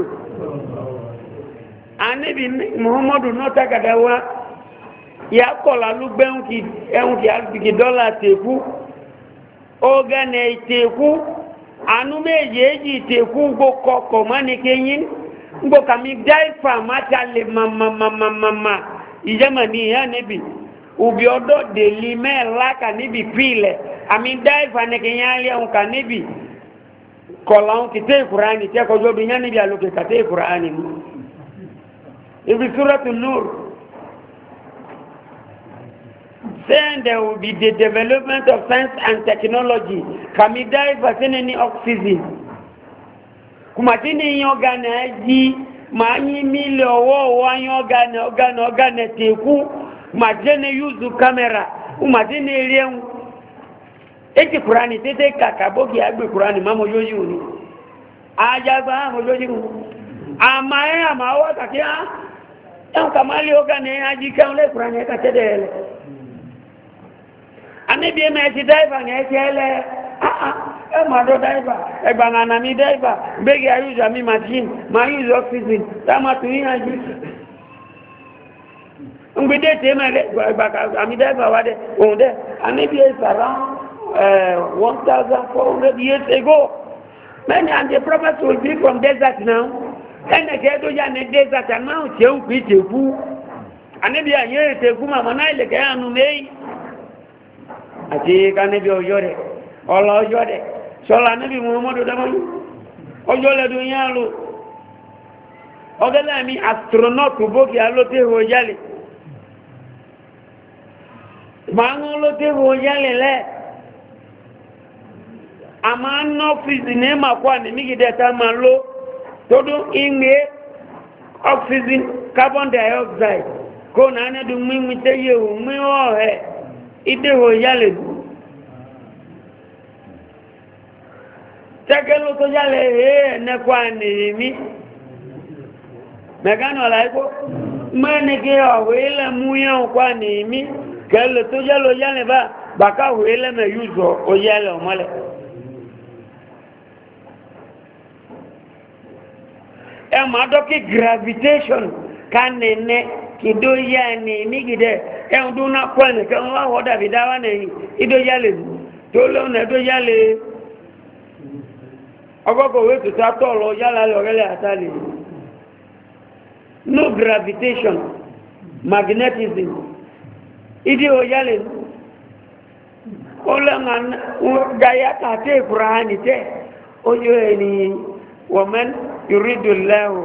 anábì Muhammadu nọ́tàkàdà wá yà kọ̀lá ló gbẹ́hùn kí àgbìkì dọ́là tèkú ó gẹ́nà tèkú anu méjèèjì tèkú gbó kọkọ̀ mọ́ni kéyìn gbó kàmí dáìfà máta lè mamamamama ìjẹ́mà ní ìyá níbi òbí ọdọ́ dèlí mẹ́ẹ̀lá kà níbi pílẹ̀ àmì dáìfà ní kéyìn alẹ́ òun kà níbi kọ̀lá òun kìtẹ́ ìkùránì tí ẹkọjọ́ bí yá níbi àlòkè kàtẹ́ ìkùránì mú ibi súrọ́tù núr then there will be the development of science and technology. Kami diver any oxygen. Kumatini yoga na ji manyi mili owo wa yoga na yoga na yoga na teku majene use camera umatini rienu eti Qurani tete kakabogi agbe Qurani mamo yoji uni ajaba mo yoji uni amae amawa takia en kamali yoga na aji kan le Qurani ka tedele anibi e me ti diver na etele ah ah e ma do diver e gba na mi diver begi I use mi machine ma use oxygen tama tu yin aji ngbe te ma le gba ka mi diver wa de on de anibi is around uh, one thousand four hundred years ago many and the prophets will be from desert now and the do ya ne desert and now se un pi teku anibi aye teku ma na ile ke anu mei ati kanibi oyore ọlọ ọjọ́ dẹ̀ ṣọ́lá níbi muhammadu dámọ́lú ọjọ́ lẹ́dùn yá lò ọgẹ́lẹ́ mi astronaut bókì alóté hò jálè máa ń lóté hò jálè lẹ́ a máa ń ná fìsì ní màkó àní mígidẹ̀ tá máa ló tó dún ìgbé oxygen carbon dioxide kó náà nẹ́dùn mímú tẹ́yẹ hù mí ọ̀hẹ́ ìdé hò jálè dùn tẹ́kẹ́ ló tó jálẹ̀ èé ẹ̀nẹ́kọ́ ànìyàmí mẹ́gánà ọ̀láìkó mẹ́nìkẹ́ ọ̀wé ilẹ̀ mú yẹn kọ́ ànìyàmí kẹ́lẹ̀ tó jálẹ̀ ojálẹ̀ bá bàká òwé ilẹ̀ mẹ́ yúzọ ojálẹ̀ ọmọlẹ̀ ẹ máa dọ́kí gravitation ká nẹ̀ẹ́nẹ́ kìdó yá ànìyàmí gidẹ̀ ẹ̀hùn tó ná kọ́ ẹ̀nìkẹ́ wọ́n wá wọ́ dàbí dáwà nẹ̀yìn ìdójálẹ̀ tó lọ́nà ìdójálẹ̀ ọgọ́gọ́ wé tó tá tọ́ọ̀lọ yálà lọ́rẹ́lẹ̀ àtàlẹ̀ no gravitation magnetism ìdí o yálẹ̀ ó lẹ́nà gáyà tàtẹ́ ìkùránì tẹ́ ó yóò ẹni wọ̀mẹ́n ìrídùláwò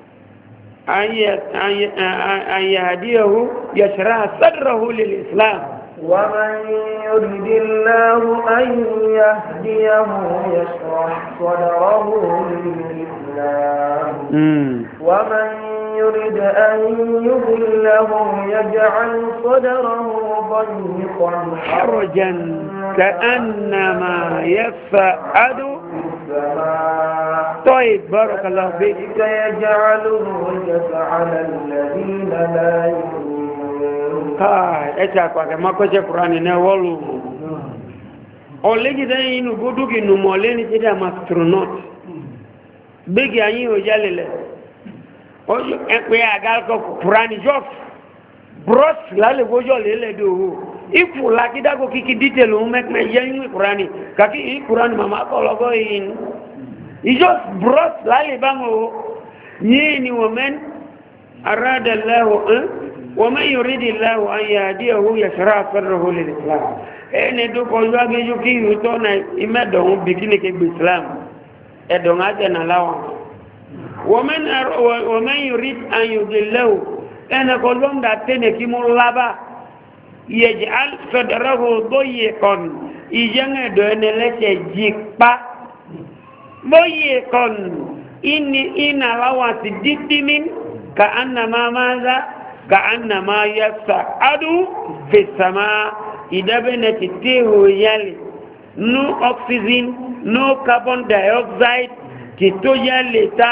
àyàdíyàwó yẹ̀ṣẹ̀rá sádìràwó lè islam ومن يرد الله أن يهديه يشرح صدره للإسلام ومن يرد أن يضله يجعل صدره ضيقا حرجا كأنما يصعد طيب بارك الله فيك يجعله الرجس على الذين لا يؤمنون káà ẹ̀tì àpàkẹ́ mọ́kọ́jẹ́ kùránì náà wọ́lù ọ̀lẹ́gidẹ́ inú gbódúkì nùmọ̀ lẹ́ni tí dá ma astronaut bíkì ayé òjálẹ̀lẹ̀ ẹ̀pẹ́ àgálkọ̀ kùránì jọ́f bros lálẹ́gbójọ́ lẹ́lẹ́dẹ̀ owó ìfù lákídágò kíkí dítẹ̀lù mẹ́kmẹ́ yẹ́yìn kùránì kàkí kùránì màmá kọlọ́gọ́ yìí ìjọ́ bros lálẹ́bàmọ́ yìí ni wọ́n mẹ́n arádàláwọ̀ ومن يريد الله أن يهديه يشرح صدره للإسلام ẹni tó kọjú agéjú kí ìlú tó na ìmẹ́dọ̀ún bikini kí islam ẹ̀dọ̀ún ajẹ́nà láwọn ومن يريد أن يضله ẹni kọjú ọmọdé tẹ́nẹ̀ kí mú lábá يجعل صدره ضيقا ìjẹ́ngẹ̀dọ̀ ẹni lẹ́sẹ̀ jí pa ضيقا ìnà láwọn ti dídímí ka annama máa كأنما يصعد في السماء إذا بنت تيه يالي no oxygen no carbon dioxide تيتو يالي تا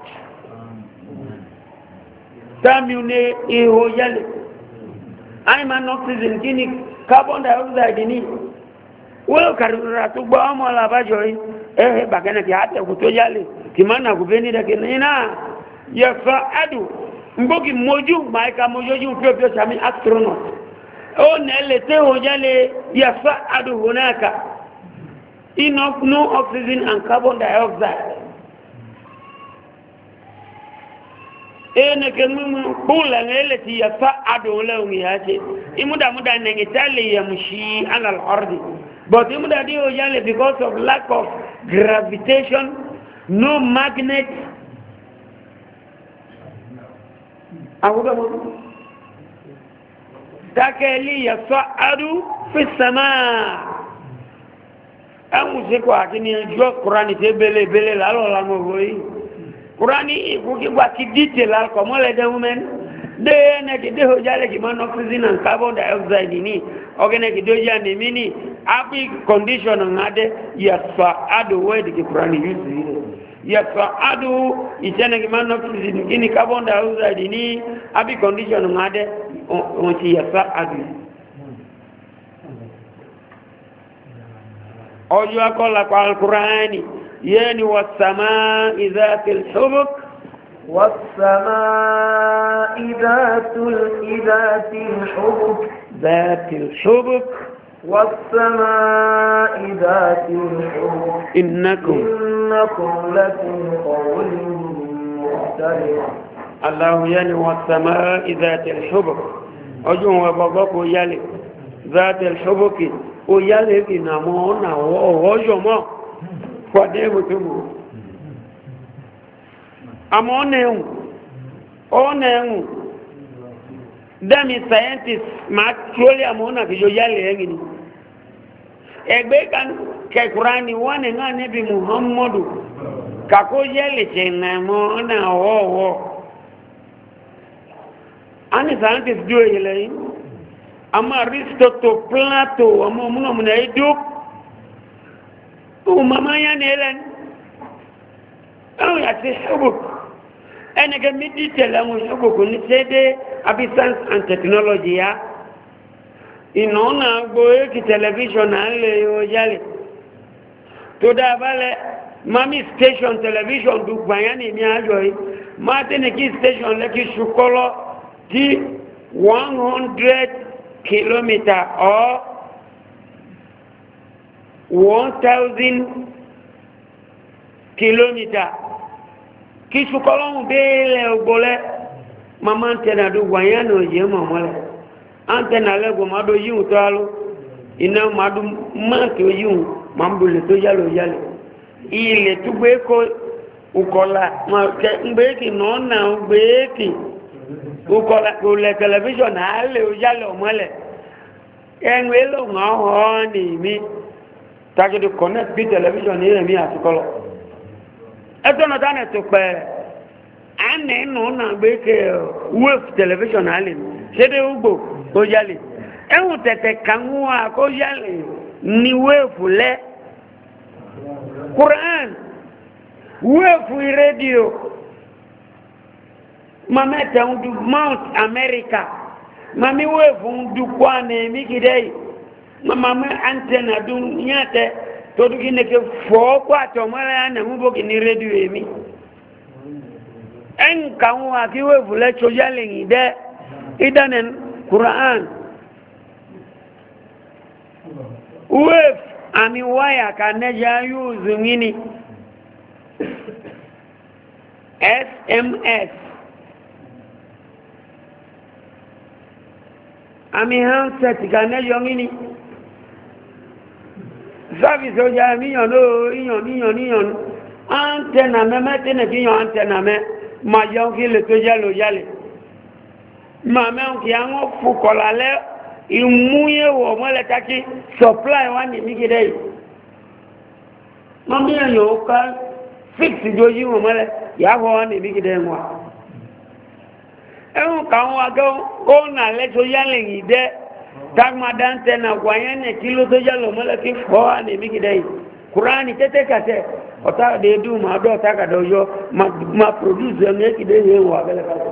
تاميوني إيه يالي أي من oxygen كيني carbon dioxide ني ولو كارورا تبا أمو لا باجوي إيه بكنا كي حتى كتو يالي كمان أكوبيني دكنا يصعد mbogi moju maika mojoju pio pio sami astronaut o nele te hojale yafa adu hunaka enough no oxygen and carbon dioxide ene kemu kula nele ti yafa adu lewi yache imuda muda nengitali yamshi ala al-ardi but imuda di hojale because of lack of gravitation no magnet àwùjọ mọ́ takeli yas'adu fi samaa amu se ko akini jo qur'ani te bele bele la lo la mo boy qur'ani ko ki wa ki detail al ko mo le de men de ne ki de ho jale ki man oxygen and carbon dioxide ni ogene ki do jani mini abi condition ngade yas'adu we de qur'ani use yas'adu itene ki man oxygen ni carbon dioxide ni abi condition ngade on ti yas'adu ojo akola kwa alqur'ani yani was-samaa'i dhatil hubuk was-samaa'i dhatul dhatil hubuk dhatil hubuk was-samaa'i dhatil hubuk innakum innakum lafi qawlin mukhtalif Allah yani was-samaa'i dhatil hubuk ojo wa babako yale dhatil hubuk o yale ki na mo na o ojo mo ko de mo to mo amo ne un o ne un demi scientist ma truly amo na ki yo yale ngini egbe kan ke qur'ani wane nga nabi muhammadu ka ko yale chena mo na o o ani scientist do yele ama Aristotle Plato ama muna muna iduk o mama ya nelen au ya se hubuk ene ga midite la mo hubuk ni sede abi science and technology ya inona go ki television ale yo yale to da bale mami station television du bayani mi ajo yi ma tene ki station le ki shukolo ti one hundred kilometer or one thousand kilometer kisu kolon bele ogbole mama antena do wayano je mamole antena le go mado yin to alo ina madu manto yin mambule to yalo yalo ile tugbe ko ukola ma ke ngbe ki no na ngbe ki ukola ko le television ale o yalo mole enwe lo ngo ni mi take to connect bi television ni mi atukolo eto no dane to pe ane no na gbe ke wave television ale se de ugbo o yale ehun tete kanwa ko yale ni wave le Quran wave radio mameta undu Mount America mami wave undu kwane mikidei mama antena dunyate to dugine ke fo kwa to mara na mubo kini radio emi en kanwa ki wave le chojale ngide idanen Quran wave ami waya kaneja use ngini S M S ami handset kanejo ngini service oja mi yan no yan ni yan ni yan antena me me tene ki yan antena me ma yan ki le to jalo yale ma me on ki an fu kola le imuye wo mo le taki supply wa ni mi gide ma mi yan yo ka fix joji wo mo le ya ho ni mi gide mo ehun kan wa go ko na le to yale ngide dagma dante na gwayane kilo to jalo mo le ki fo ani mi gide Qur'ani tete kate ota de du ma do ta ka do yo ma ma produce me ki de ye wa bele ka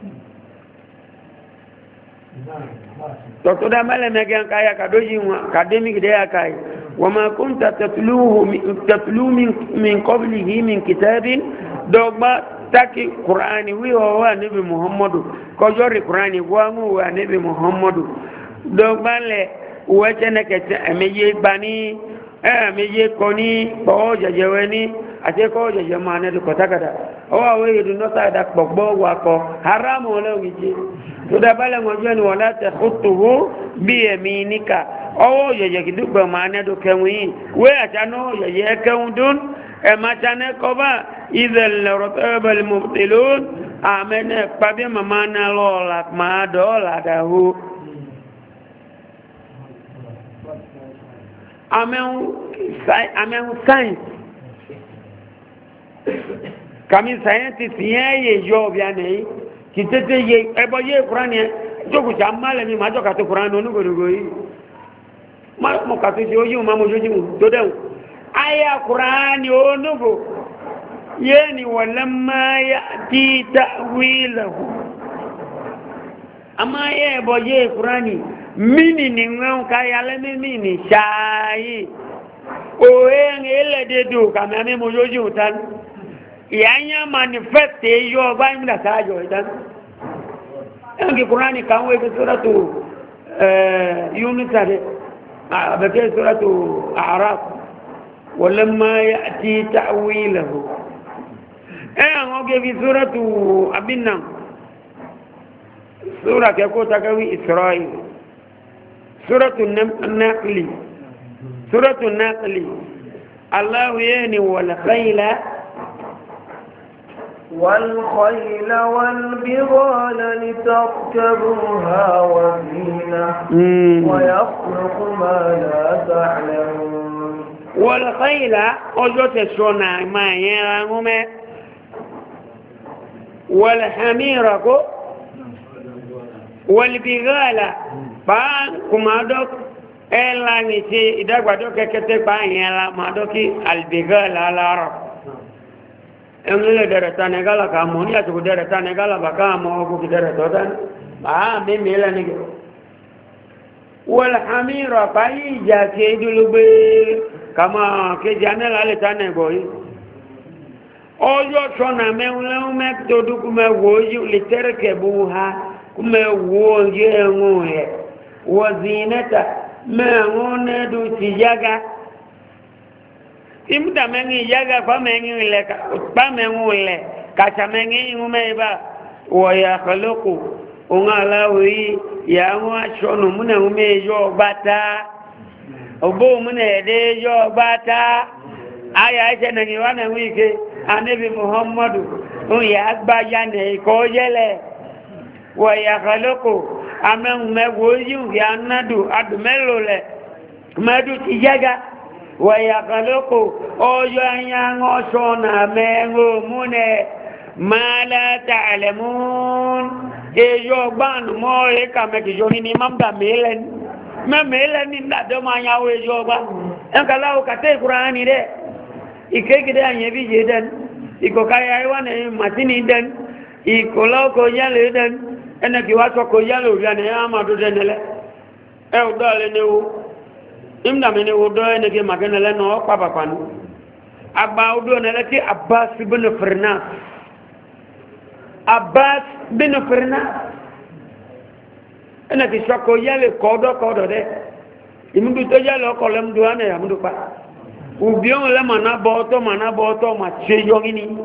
to to da mele me gan kaya ka do ji wa academic de akai wa ma kunta tatluhu tatlu min min qablihi min kitabin dogma taki Qur'ani wi wa nabi Muhammadu ko jori Qur'ani wa mu wa nabi Muhammadu dogma le wa chene ke ameye bani ameye koni bo jejewe ni ate ko jeje ma ne ko takada o wa we du no ta da gbogbo wa ko haram o le ngi to da bale mo je ni wala ta khutuhu bi yaminika o jeje ki du gbe ma ne do kenwi we ata no jeje kewdun e ma tane ko ba idhal ratabal mubtilun amene pabe mama na lo la ma do la da hu ameu ameu science kami scientist ye yo biane kitete ye ebo ye Qur'an ye jogu jamale mi majo ka to Qur'an onu godogo yi ma mo ka to joju ma mo joju to de aya Qur'an onu go yani walamma yati ta'wilahu ama ye ebo ye Qur'ani mini ni ngau ka yale mini shai o en ele de do ka me mo joju tan yanya manifest yo ba imda sajo idan yangi Qur'ani kan we suratu eh Yunus ade abake suratu A'raf walamma yati ta'wilahu eh ngoge bi suratu abinna sura ke ko takawi Israil suratu an-Nahl suratu an-Nahl Allah yani wal khayla والخيل والبغال لتركبوها وزينة ويخلق ما لا تعلمون والخيل أجوت السنة ما يرغم والحمير والبغال بان كما دوك إلا نسي إذا قدوك كتب بان يلا ما دوكي البغال على العرب engile dereta negala ka moni atu dereta negala baka mo ku dereta dan ba me mela ni wal hamira bai ja ke dulube kama ke janela le tane boy ojo sona me un me to du ku me woju le terke buha ku me woje ngoye wazinata me ngone du tijaga imda mengi yaga fa mengi le pa mengi le kacha mengi ngume ba wa ya khluqu ungala wi ya wa shono muna ngume yo bata obo muna de yo bata aya ise na ni wana wike anabi Muhammadu o ya gba ya ne ko yele wa ya khluqu amen me wo yu ya nadu adu melole madu ti yaga ويخلق أجيان وصنا مهمون ما لا تعلمون إجوبان مولك مكجوني ممدا ميلن ما ميلن ندو ما ياو إجوبا أنك لا وكتي قرآني ده إكي كده يبي جدًا إكو كاي أيوان ماتيني دن إكو لا كوجالو دن أنا كيواسو كوجالو يعني أما دودن له أو دالنيو imda mene wodo ene ke magana le no papa panu abba wodo ne le ki Abbas ibn Firnas Abbas ibn Firnas ene ki shoko yale kodo kodo de imundu to yale ko lem duane ya mundu pa ubion le mana boto mana boto ma che yongini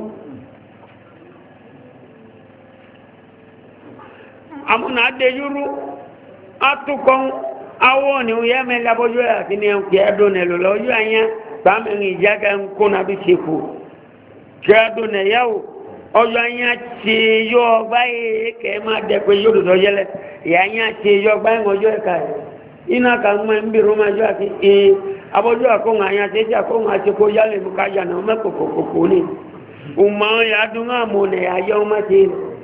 amuna de yuru atukon awo ni o ya me la bojo ya kini en ke do ne lo lojo anya ba me ni jaga nko na bi seku ke do ne yawo ojo anya ti yo ba e ke ma de pe yo do yele ya anya ti yo ba ngojo e ka ina ka mo en bi roma jo aki e abojo ko anya te ja ko nga ti ko yale mu ka ya na me ko ko ko ni o ma ya du nga mo ne ya yo ma ti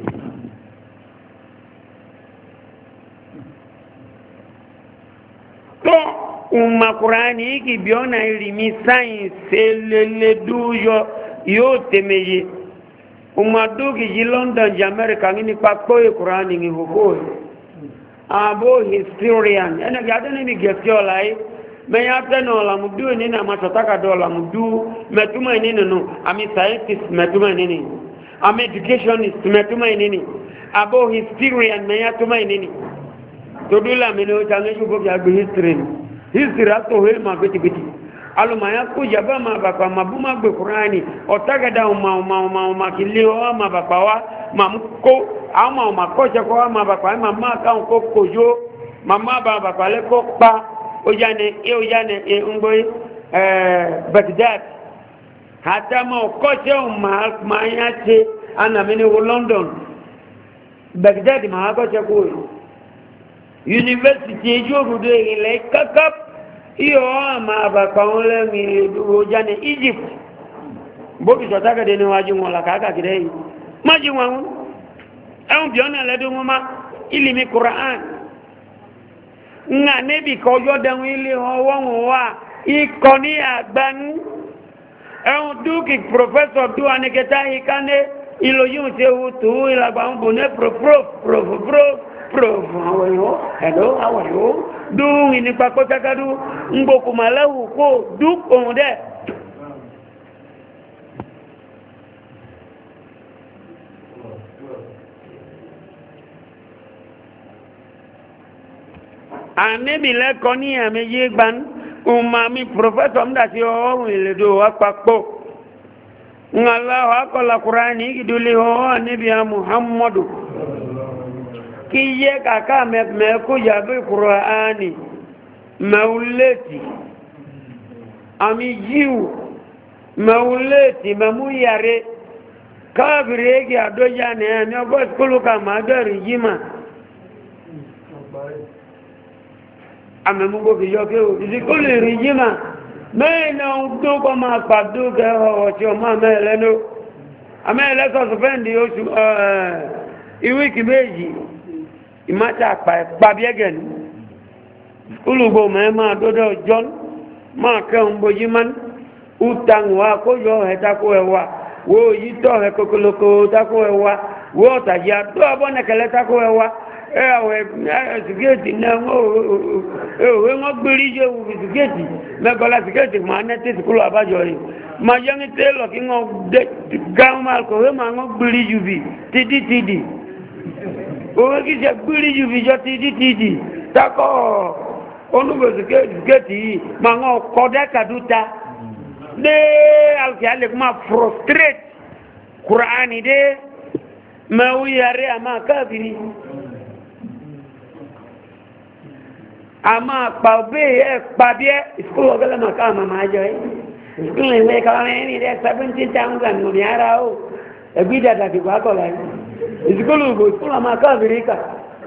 to umma Qur'ani ki biona ilimi science lele duyo yo temeje umma dugi ji London ji America ngini pakpo e Qur'ani ngi huko abo historian ena gade ni gesio lai me yapta no la mudu ni na matotaka dola mudu metuma ni no ami scientist metuma ni ami educationist metuma ni abo historian me yatuma ni todula meno change jugo ya history history ato he ma beti beti aluma ya ku jaba ma baba mabuma gbe Qur'ani otaga da ma ma ma ma kilio ma baba wa mamko ama ma ko je ko ma baba ma ma ka ko kojo mama baba pale ko pa o jane e o jane e ngoi eh Baghdad hata ma ko je ma ma ya che ana meni London Baghdad ma ko je ko university ejoru de ile kakap iyo ma ba kaule mi du jane Egypt bobi so taka de ni waju ngola kaka kidai maji wangu au biona le du ma ilimi Quran nga nebi ko yo dan ile ho won wa ikoni agban au duki professor du aneketa ikane ilo yun se o tu ila ba un bonne prof prof prof prof prof awo hello how are you du ni pa ko takadu ngboku malahu ko du on de anebi le koni ameje gban umami professor mda si o ile do apapo ngallahu akola qur'ani giduli ho anebi Muhammadu kiye kaka me me ko yabe qur'ani maulati ami jiu maulati mamuyare kabire gi adoja ne ne bo skulu ka ma do rijima ame mungo ki yo ke o skulu rijima me na do ko ma padu ke ho ti o ma me le no ame le so suspend o su eh iwi ki meji imata pa pa bi again ulugo me ma dodo john ma ke mboji man utang wa ko yo heta ko ewa wo yi to he kokoloko ta ko ewa wo ta ya do abona kele ta ko ewa e awe sigeti na ngo e we ngo gbiri je wu sigeti me gola sigeti ma na te skulu abajo yi ma yangi te lo ki ngo de gamal ko we ma ngo gbiri ju bi tidi tidi o ki je gbiri ju bi jo tidi tidi ta ko onugo sigeti ma ngo koda kaduta de alkiale kuma frustrate Qur'ani de ma wiyare ama kafiri ama pabe e pabie school ogala makama majo school le ka ni de seventeen thousand no niara o e bida da ki kwa kola school go school ama kafiri ka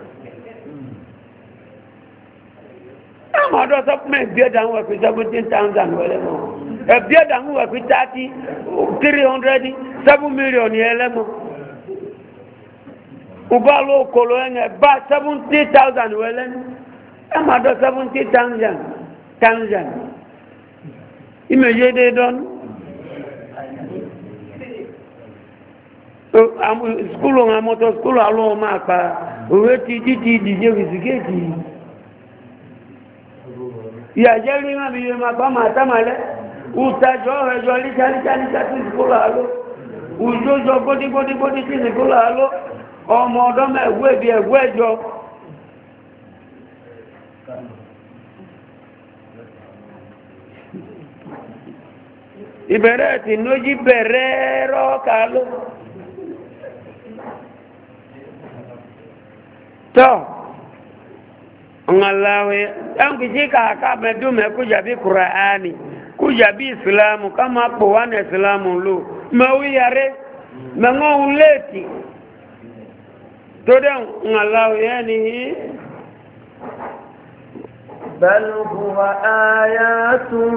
ama do supplement bia dan wa seventeen thousand wele mo ẹbí ẹ̀dàmú wà fi thirty three hundred seven million ẹlẹ́mọ̀ ọba ló kòlò ẹ̀yẹ bá seventy thousand wẹ́lẹ́nu ẹ máa dọ́ seventy thousand thousand ìmẹ̀yẹ dé dọ́nù skúlù àwọn mọ́tò skúlù alọ́ máa pa òwe ti títí ìdíje wìsíkèètì ìyàjẹ́ rí máa bí yẹ máa pa máa tá máa lẹ́ utajo ejo lija lija lija ti skola alo ujojo bodi bodi bodi ti skola alo ọmọ odo mewe bi egwejo ibere ti noji bere ro kalo to ngalawe angi jika ka medume kuja bi Qur'ani kuja bi islamu kama po wana islamu lu mawi yare mango uleti todan ngalaw yani bal huwa ayatun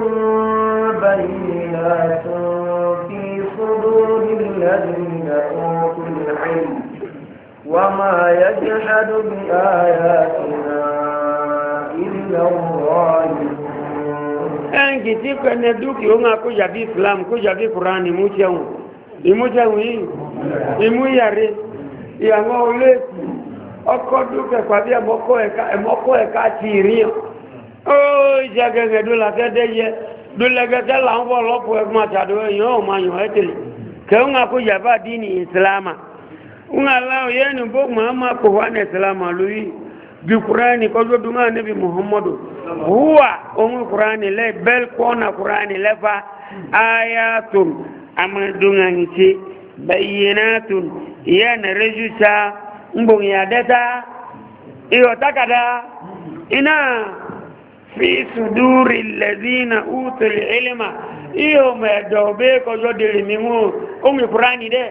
bayyinatun fi suduril ladina utul ilm wama yajhadu bi ayatina illa Allah ẹnkì tí kẹ́nẹ̀ dúkì ó máa kó jàbí islam kó jàbí kùránì ìmúṣẹ́hùn ìmúṣẹ́hùn yìí ìmúyàrí ìyàwó olé ọkọ̀ dúkẹ̀ pàdé ẹmọ́kọ́ ẹ̀ká ti ìrìyàn ó ìjẹ́gẹ̀gẹ̀ dúlàkẹ́dẹ́ yẹ dúlẹ̀gẹ́gẹ́ láńwọ́ lọ́pọ̀ ẹgbùn àtàdó èèyàn ọmọ àyàn ẹ́tẹ̀lẹ̀ kẹ́ ó máa kó jàbá dínì ìsìlámà ń aláwọ̀ yẹ́nu bó máa kó wá ní ìsìlámà lórí bí kùránì kọjọ́ dúnmà níbi muhammadu huwa ohun kùránì lẹ́ bẹ́ẹ̀ kọ́nà kùránì lẹ́fà ayatun amadunganci bayyanatun yana rejuta ngbon yadata iyo takada ina fi suduri lazina utul ilma iyo mẹ́dọ̀ọ́bẹ́ kọjọ́ dìrìmíwò ohun kùránì dẹ́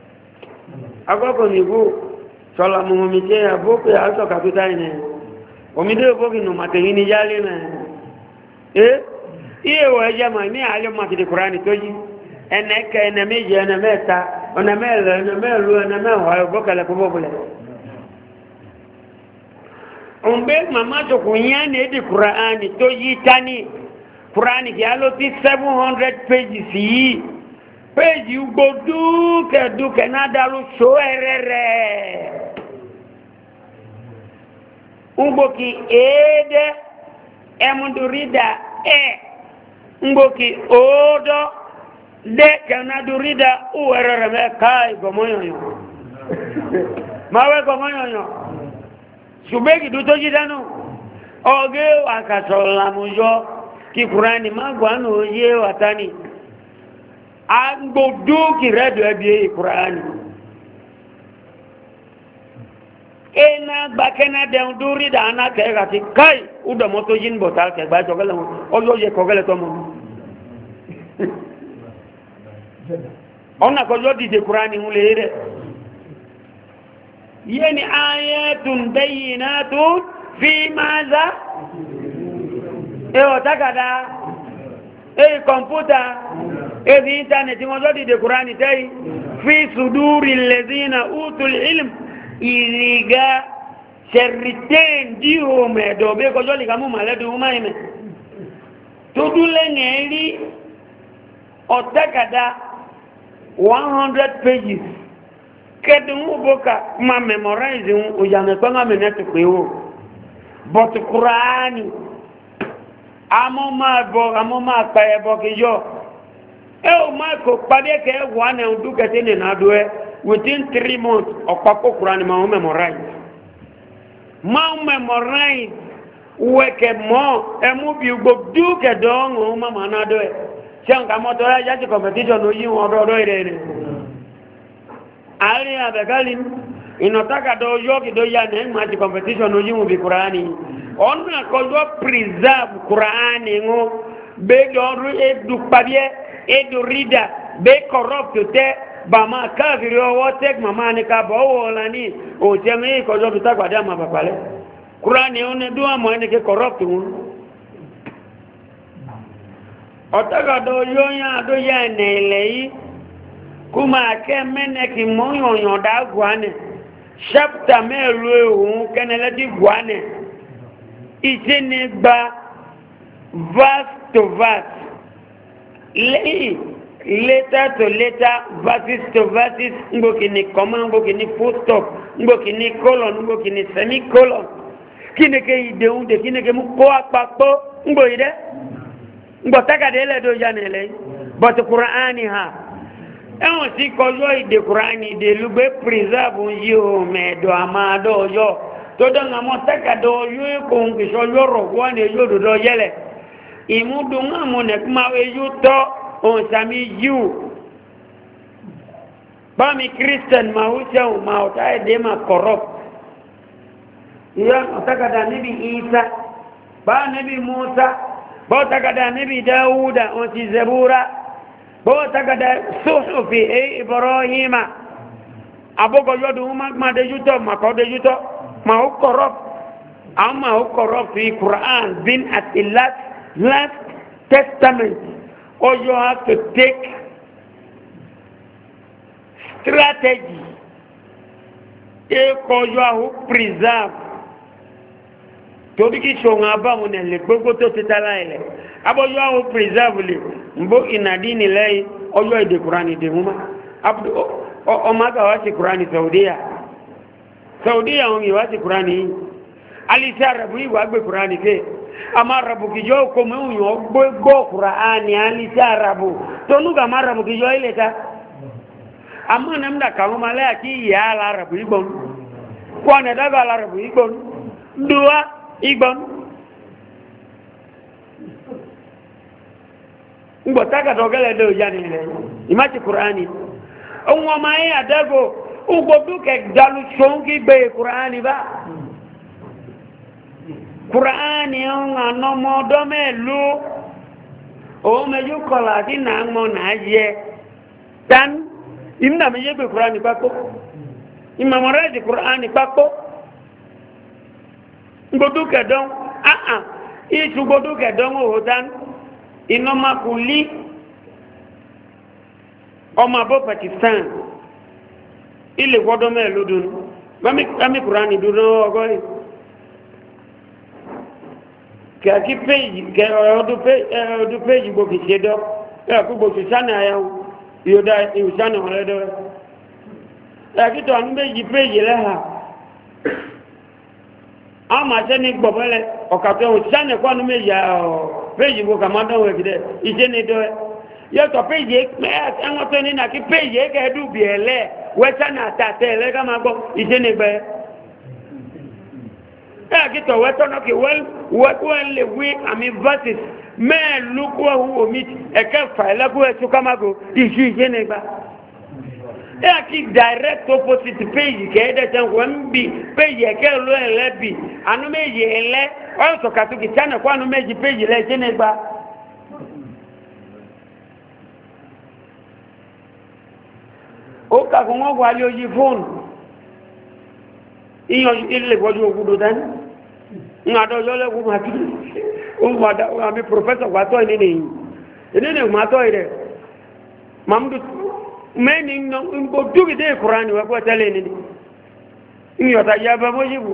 agbọ́kọ̀ nìgbò sọ́la mọ̀mọ̀mí jẹ́ àbókè àṣọ kàpítà ìnẹ̀ omide bogi no mateni jale na eh iye wa jama ni ale makide qur'ani toji eneke ene meje ene meta ona mele ene melu ene mewa bokale ko bobule ombe mama to kunyane di qur'ani toji tani qur'ani ki alo ti seven hundred pages yi page ugo duke duke na dalu so erere Umboki ede emundurida e Umboki odo de kanadurida uwerere me kai gomoyoyo mawe gomoyoyo subegi dutoji danu oge wakasola mujo ki Qur'ani magwanu ye watani agbodu ki redo ebi Qur'ani ena bakena de nduri da ana ke gati kai udo moto jin botal ke ba jogale o yo ye kogale to mo ona ko jodi de Qur'ani mulere yani ayatun bayyinatun fi maza e o takada e computer e di internet mo jodi de Qur'ani tay fi suduri alladhina utul ilm iriga seriten diho me do be ko joli kamu maledu umaime tudule ngeli otakada one hundred pages kedun boka ma memorize u jame ko ngame net pewo but Qur'ani amo ma bo amo ma pa e bo ki yo e o ma ko pade ke wa na udu kete ne na do e within three months ọ̀pápọ̀ Qur'an ma ń memorize ma ń memorize wẹ́kẹ̀ mọ́ ẹmú bí gbogbo dúkẹ̀ dọ́ọ̀rùn ma ma náà dọ́ ẹ̀ ṣe ń ka mọ́tọ́ rẹ̀ jáde competition ló yí wọn ọdọ́ rẹ̀ rẹ̀ àárín àbẹ̀kálí ìnàtàkàdọ̀ yọ́ kìdọ́ yá ní ẹ̀mà ti competition ló yí wọn bí Qur'an ọ̀nà àkọjọ́ preserve Qur'an wọn bẹ́ẹ̀ lọ́rú edu pàbíẹ́ edu reader bẹ́ẹ̀ corrupt tẹ́ bama kafiri owo tek mama ni ka bo la ni o jeme ko jo ta gbada ma papale Qur'ani one duwa mo ni ke corrupt un otaga do yo ya do ya ne lei kuma ke mene ki mo yoyon da gwane chapter melu ehun kenele di gwane ise ni gba verse to verse lei letter to letter, verses to verses, ngoki ni comma, ngoki ni full stop, ngoki ni colon, ngoki ni semicolon. Kine ke ide unde, kine ke mu ko apapo, ngo ide. Ngo taka de le do janele. But Qur'ani ha. Ewon si ko yo ide Qur'ani de lugbe preserve yo me do amado yo. To do ngamo taka do yo ko ngi so yo ro kwa ne yo do do yele. Imudu ngamo ne kuma we yo to on sami you ba mi Christian ma ucha ma uta de ma corrupt ya utakada nabi Isa ba nabi Musa ba utakada nabi Dauda on si Zabura ba utakada suhufi Ibrahima aboko yodu ma ma de juto ma ko de juto ma u corrupt amma u corrupt fi Quran bin at last last testament. Or you have to take strategy. Eko you have to preserve. Tobi ki shonga ba mo ne le gbogbo to titala ile. Abo you have to preserve le. Mbo inadini le oyo ide Qur'ani de muma. Abdu o maga wa ti Qur'ani Saudiya. Saudiya on yi wa ti Qur'ani. Ali sharabu yi wa gbe Qur'ani ke. Ama rabu kijo ko mu yo gbo Qur'ani ali arabu to nu ga marabu kijo ile ta amma namda ka mo mala ki ya la arabu igbon ko ne daga la arabu igbon duwa igbon ngbo taka dogele do jani ile imati Qur'ani onwo ma ya dago ugbo duke dalu shongi be Qur'ani ba Qur'ani on ano modo melu o meju kola ti na mo na ye tan imna me yebe Qur'ani papo imamore di Qur'ani papo Ngodu kedong, ah ah, isu ngodu kedong ohotan, inoma kuli, ọmọ abọ́ Pakistan, ilé gbọ́dọ̀ mẹ́rin lódún, mami Kùránì dúró ọgọ́ yìí. Kẹ̀kí péjì, kẹ ọdún péjì gbòkì ṣe dọ́, ẹ̀kú gbòkì sánà ayáwó, ìyódá ìwòsánà ọ̀rẹ́dọ́. Kẹ̀kí tó àánú méjì péjì lẹ́hà. Àwọn máa ṣẹ́ ní gbọ̀bọ́lẹ̀ ọ̀kàtọ̀ òṣìṣánà kọ́ àánú méjì péjì gbòkà máa dánwò ẹ̀kìdẹ̀, ìṣẹ́ ní dọ́ ẹ. Yẹ́tọ̀ péjì ẹ̀wọ̀n tó ní nà kí péjì ẹ̀kẹ́dùbì ẹ̀lẹ́ wẹ́sánà àtàtẹ̀ ẹ̀lẹ́ ká máa gbọ́ ìṣẹ́ ní gbẹ́. Ẹ̀kìtọ̀ wẹ́tọ́nà kí wọ́n lè wí àmì verses mẹ́ẹ̀lúkú ọ̀hún omi ẹ̀kẹ́fà ẹ̀lẹ́kú ẹ̀ṣù kámágò ìṣú ìṣẹ́ ní gbá. Ẹ̀kì direct opposite page kẹ́ẹ̀dẹ̀ṣẹ́ wọ́n ń bí page ẹ̀kẹ́ ló ẹ̀lẹ́bì anú méjì ẹ̀lẹ́ ọ̀sọ̀ kàtùkì chánà kó anú méjì page lẹ́ṣẹ́ ní gbá. Ó kàkùn wọ́n wà lé ojí fóònù ìyàn ilé ìwọ́jú ògúdó dání ń àdọ́jọ́ lẹ́gbùn àti ohun àmì professor wà tọ́ ìní nìyí ìní ni ma tọ́ ìrẹ̀ mamdu mẹ́ni gbogbo dúkìdé ìkùránì wẹ́pọ̀ tẹ́lẹ̀ nìí ìyọ̀ta yà bẹ́ mọ́síbù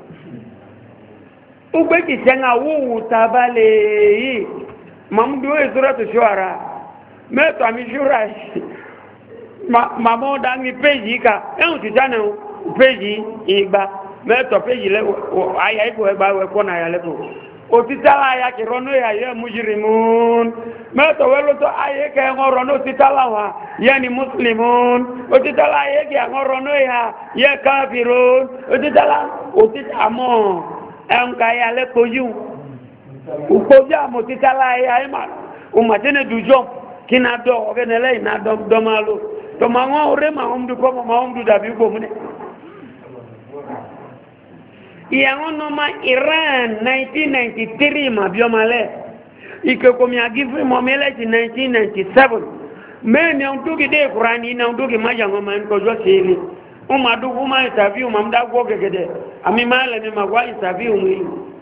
ó gbé kì tẹ́ngà wúwú tàbá lè yìí mamdu ìsúrẹ́ tó ṣọ́ ara mẹ́tọ̀ àmì ṣúra mamọ́ dá ní péjì ká ẹ̀hùn ti jánà péjì ìgbà mẹ́tọ̀ péjì lẹ́ àyà ipò ẹgbà ẹ̀kọ́ náà yà lẹ́kọ̀ọ́ òtítàlá ayá kì rọ́nú ìyàyẹ́ mújìrìmún mẹ́tọ̀ wẹ́lótọ́ ayé kẹ́ ẹ̀ngọ́ rọ́nú òtítàlá wà yẹ́ ni mùsùlùmún òtítàlá ayé kẹ́ ẹ̀ngọ́ rọ́nú ìyà yẹ́ káfírún òtítàlá òtítàmọ́ ẹ̀ǹkà ayá lẹ́kọ̀ọ́ yìí òkòjú àmọ́ òtítàlá ayá ẹ̀mà òmàtẹ́nẹ̀ dùjọ́ kí náà dọ́ ọ̀gẹ́nẹ̀lẹ́ ìná dọ́málò tọ́mọ àwọn ọ̀rẹ́ màá ń dúkọ́ mọ́ ń dú dàbí gbòmìnir ìyàwó nọmọ Iran nineteen ninety three ma bí ọmọ alẹ́ ìkẹ́kọ̀ọ́mí agífẹ́ mọ́mẹ́lẹ́sì nineteen ninety seven mẹ́rin ọ̀n dúkì dé ìkùránì iná ọ̀n dúkì májà wọn máa ń kọjọ́ sí ilé wọ́n máa dúkù máa ìtàfíù máa ń dágbọ́ gẹ̀gẹ̀dẹ̀ àmì máa lẹ́mí máa wá ìtàfíù mi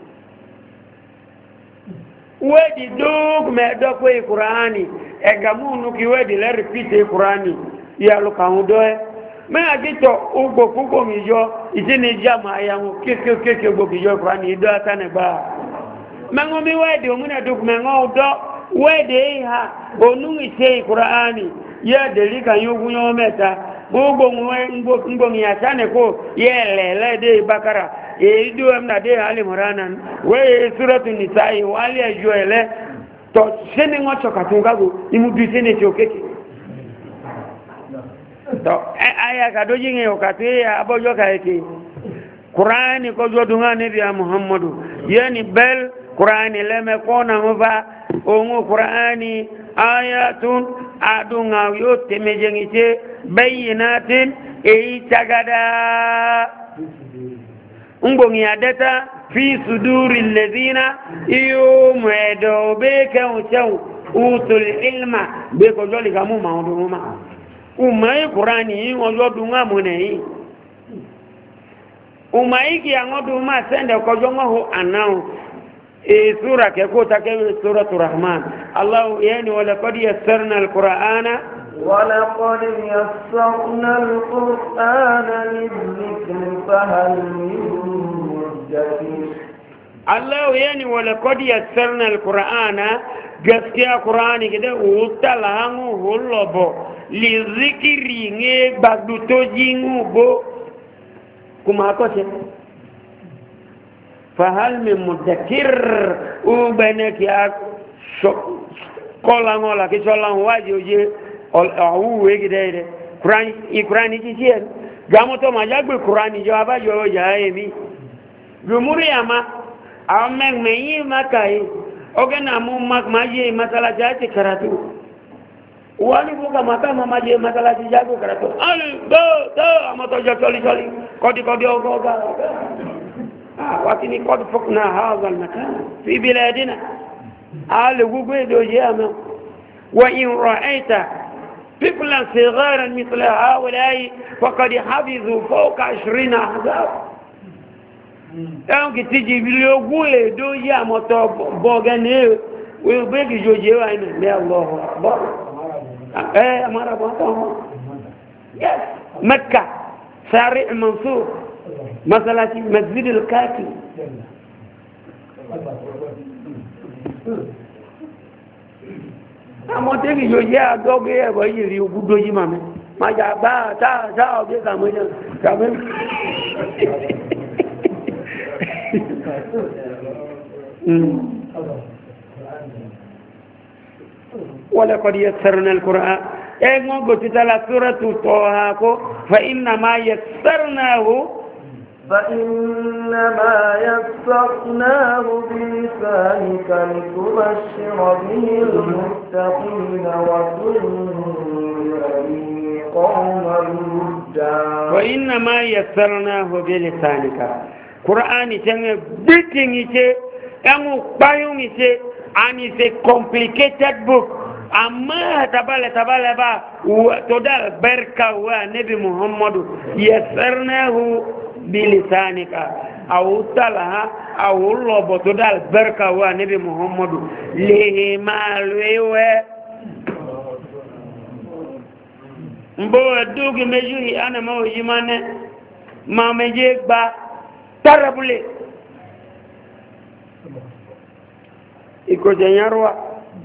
wẹ́ẹ̀dì dúkù mẹ́ẹ̀dọ́kọ̀ ìkùránì ẹ̀gàmúnú kí wẹ́ẹ̀dì lẹ́rìpìtì ìkùránì ìyàlùkàwọn dọ́ ẹ́ mẹ́rin àgítọ̀ ugbò púpọ̀ mi yọ ìsíni jáàmù àyàwó kéèkéèké gbogbo yọ ìkùránì ìdọ́ àtànẹ̀gbà mẹ́rin mi wẹ́ẹ̀dì òmìnàdókù mẹ́rin ọdọ́ wẹ́ẹ̀dì ìhà onúìṣẹ́ ìkùránì yẹ́ẹ̀dẹ̀lì kan yóò gún yọ́ mẹ́ta gbogbo ngbòmí àtànẹ̀kọ́ yẹ́ẹ̀lẹ̀lẹ́dẹ́ ìbákàrà èyí dó ẹ̀mdàdé alìmọ̀ránà wẹ́ẹ̀ sùrọ̀tù nìsáyì wálé ẹ̀jọ́ ẹ̀lẹ́ tọ̀ sẹ́ni wọ́n tsọ̀kàtúngágò imúdú sẹ́ni tí ó kéèké tọ́ aya kàdójí ń yọ kàtí abọ́jọ́ kàíkì kùránì kọjọ́ dùnmá níbi a muhammadu yẹni bẹ́l kùránì lẹ́mẹ́kọ́ na ń fa ohun kùránì ayatun adùnà yóò tẹ́mẹ́jẹ́ ṣe bẹ́yìnáti èyí tagada ń gbòmí àdẹ́ta fi sùdúrì lẹ́zínà yóò mọ̀ ẹ̀dọ̀ bẹ́ẹ̀ kẹ́hùn ṣẹ́hùn útùl ilma bẹ́ẹ̀ kọjọ́ lè kàmú màá dùnmú máa umai Qur'ani yi ojo dunga munei umai ki ango duma sende ko jongo ho anao e sura ke ko ta ke suratul rahman Allah yani wala qad yassarna alqur'ana wala qad yassarna alqur'ana lidhikri fahal min mudakkir Allah yani wala qad yassarna alqur'ana gaskiya Qur'ani kide utala hangu holobo li zikiri nge bagdu toji ngubo kuma ko se fahal min mudakkir u banaki ak kola ngola ki solan waji oje awu we gide Qur'an Qur'ani ti je gamo to ma jagbe Qur'ani jo abajo ja emi gumuri ama amen meyi makai ogena mu mak maji masala jaati karatu wali buka makama maji masala jago karatu ali do do amato jotoli joli kodi kodi ogoga ah wakini kodi fukna hadha almakan fi biladina ali gugwe do jama wa in ra'aita طفلا صغارا مثل هؤلاء فقد حفظوا فوق عشرين أحزاب ẹ̀hún kì ti jì ìbílẹ̀ ogún èdò yí àmọ́tọ́ bọ́ọ̀gẹ́ ní wíwọ́n bẹ́ẹ̀kì jòjì ẹwà iná ní àlọ́ọ̀họ̀ bọ́ ẹ̀ àmọ́ràbọ̀ àtàwọn yes mẹ́kà sáré ìmọ̀só masalasi masjid al-kaki àmọ́ tẹ́kì jòjì àgọ́gẹ́ ẹ̀bọ̀ yìí rí ogún dójí màmí májà bá táà táà ọ̀gẹ́ kàmọ́jà kàmọ́ ولقد يسرنا القرآن ايغون غوتيتالا سورة طه فإنما يسرناه فإنما يسرناه بلسانك لتبشر به المتقين وتنذر به قوما لدا وإنما يسرناه بلسانك قرآن تنه بيتين يته أمو بايون يته and it's a complicated book amma tabale tabale ba todal barka wa nabi muhammadu yasarnahu bilisanika aw talaha aw lobo todal barka wa nabi muhammadu lehi malwewe mbo dugi mejuhi ana mawjimane ma meje ba tarabule iko janyarwa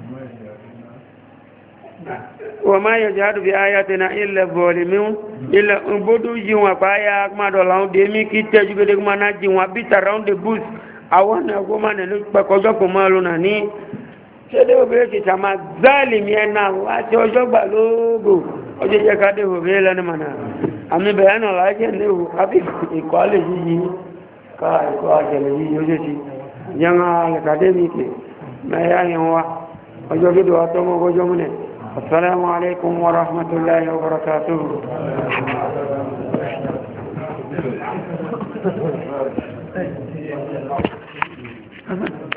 وما يجهد بآياتنا إلا الظالمون إلا بدو جوا بايا ما دولان دمي كي تجو دك ما نجوا بيت around the bush awana goma ne pa kojo ko ma lo nani sede obe ti tama zalim yana wa ti ojo gba logo oje je ka de obe la ni mana ami be na la je ne o abi iko ale yi ka iko ajele yi oje ti yanga le ka de mi ke ma ya yan wa ojo gido atomo gojo mu ne السلام عليكم ورحمة الله وبركاته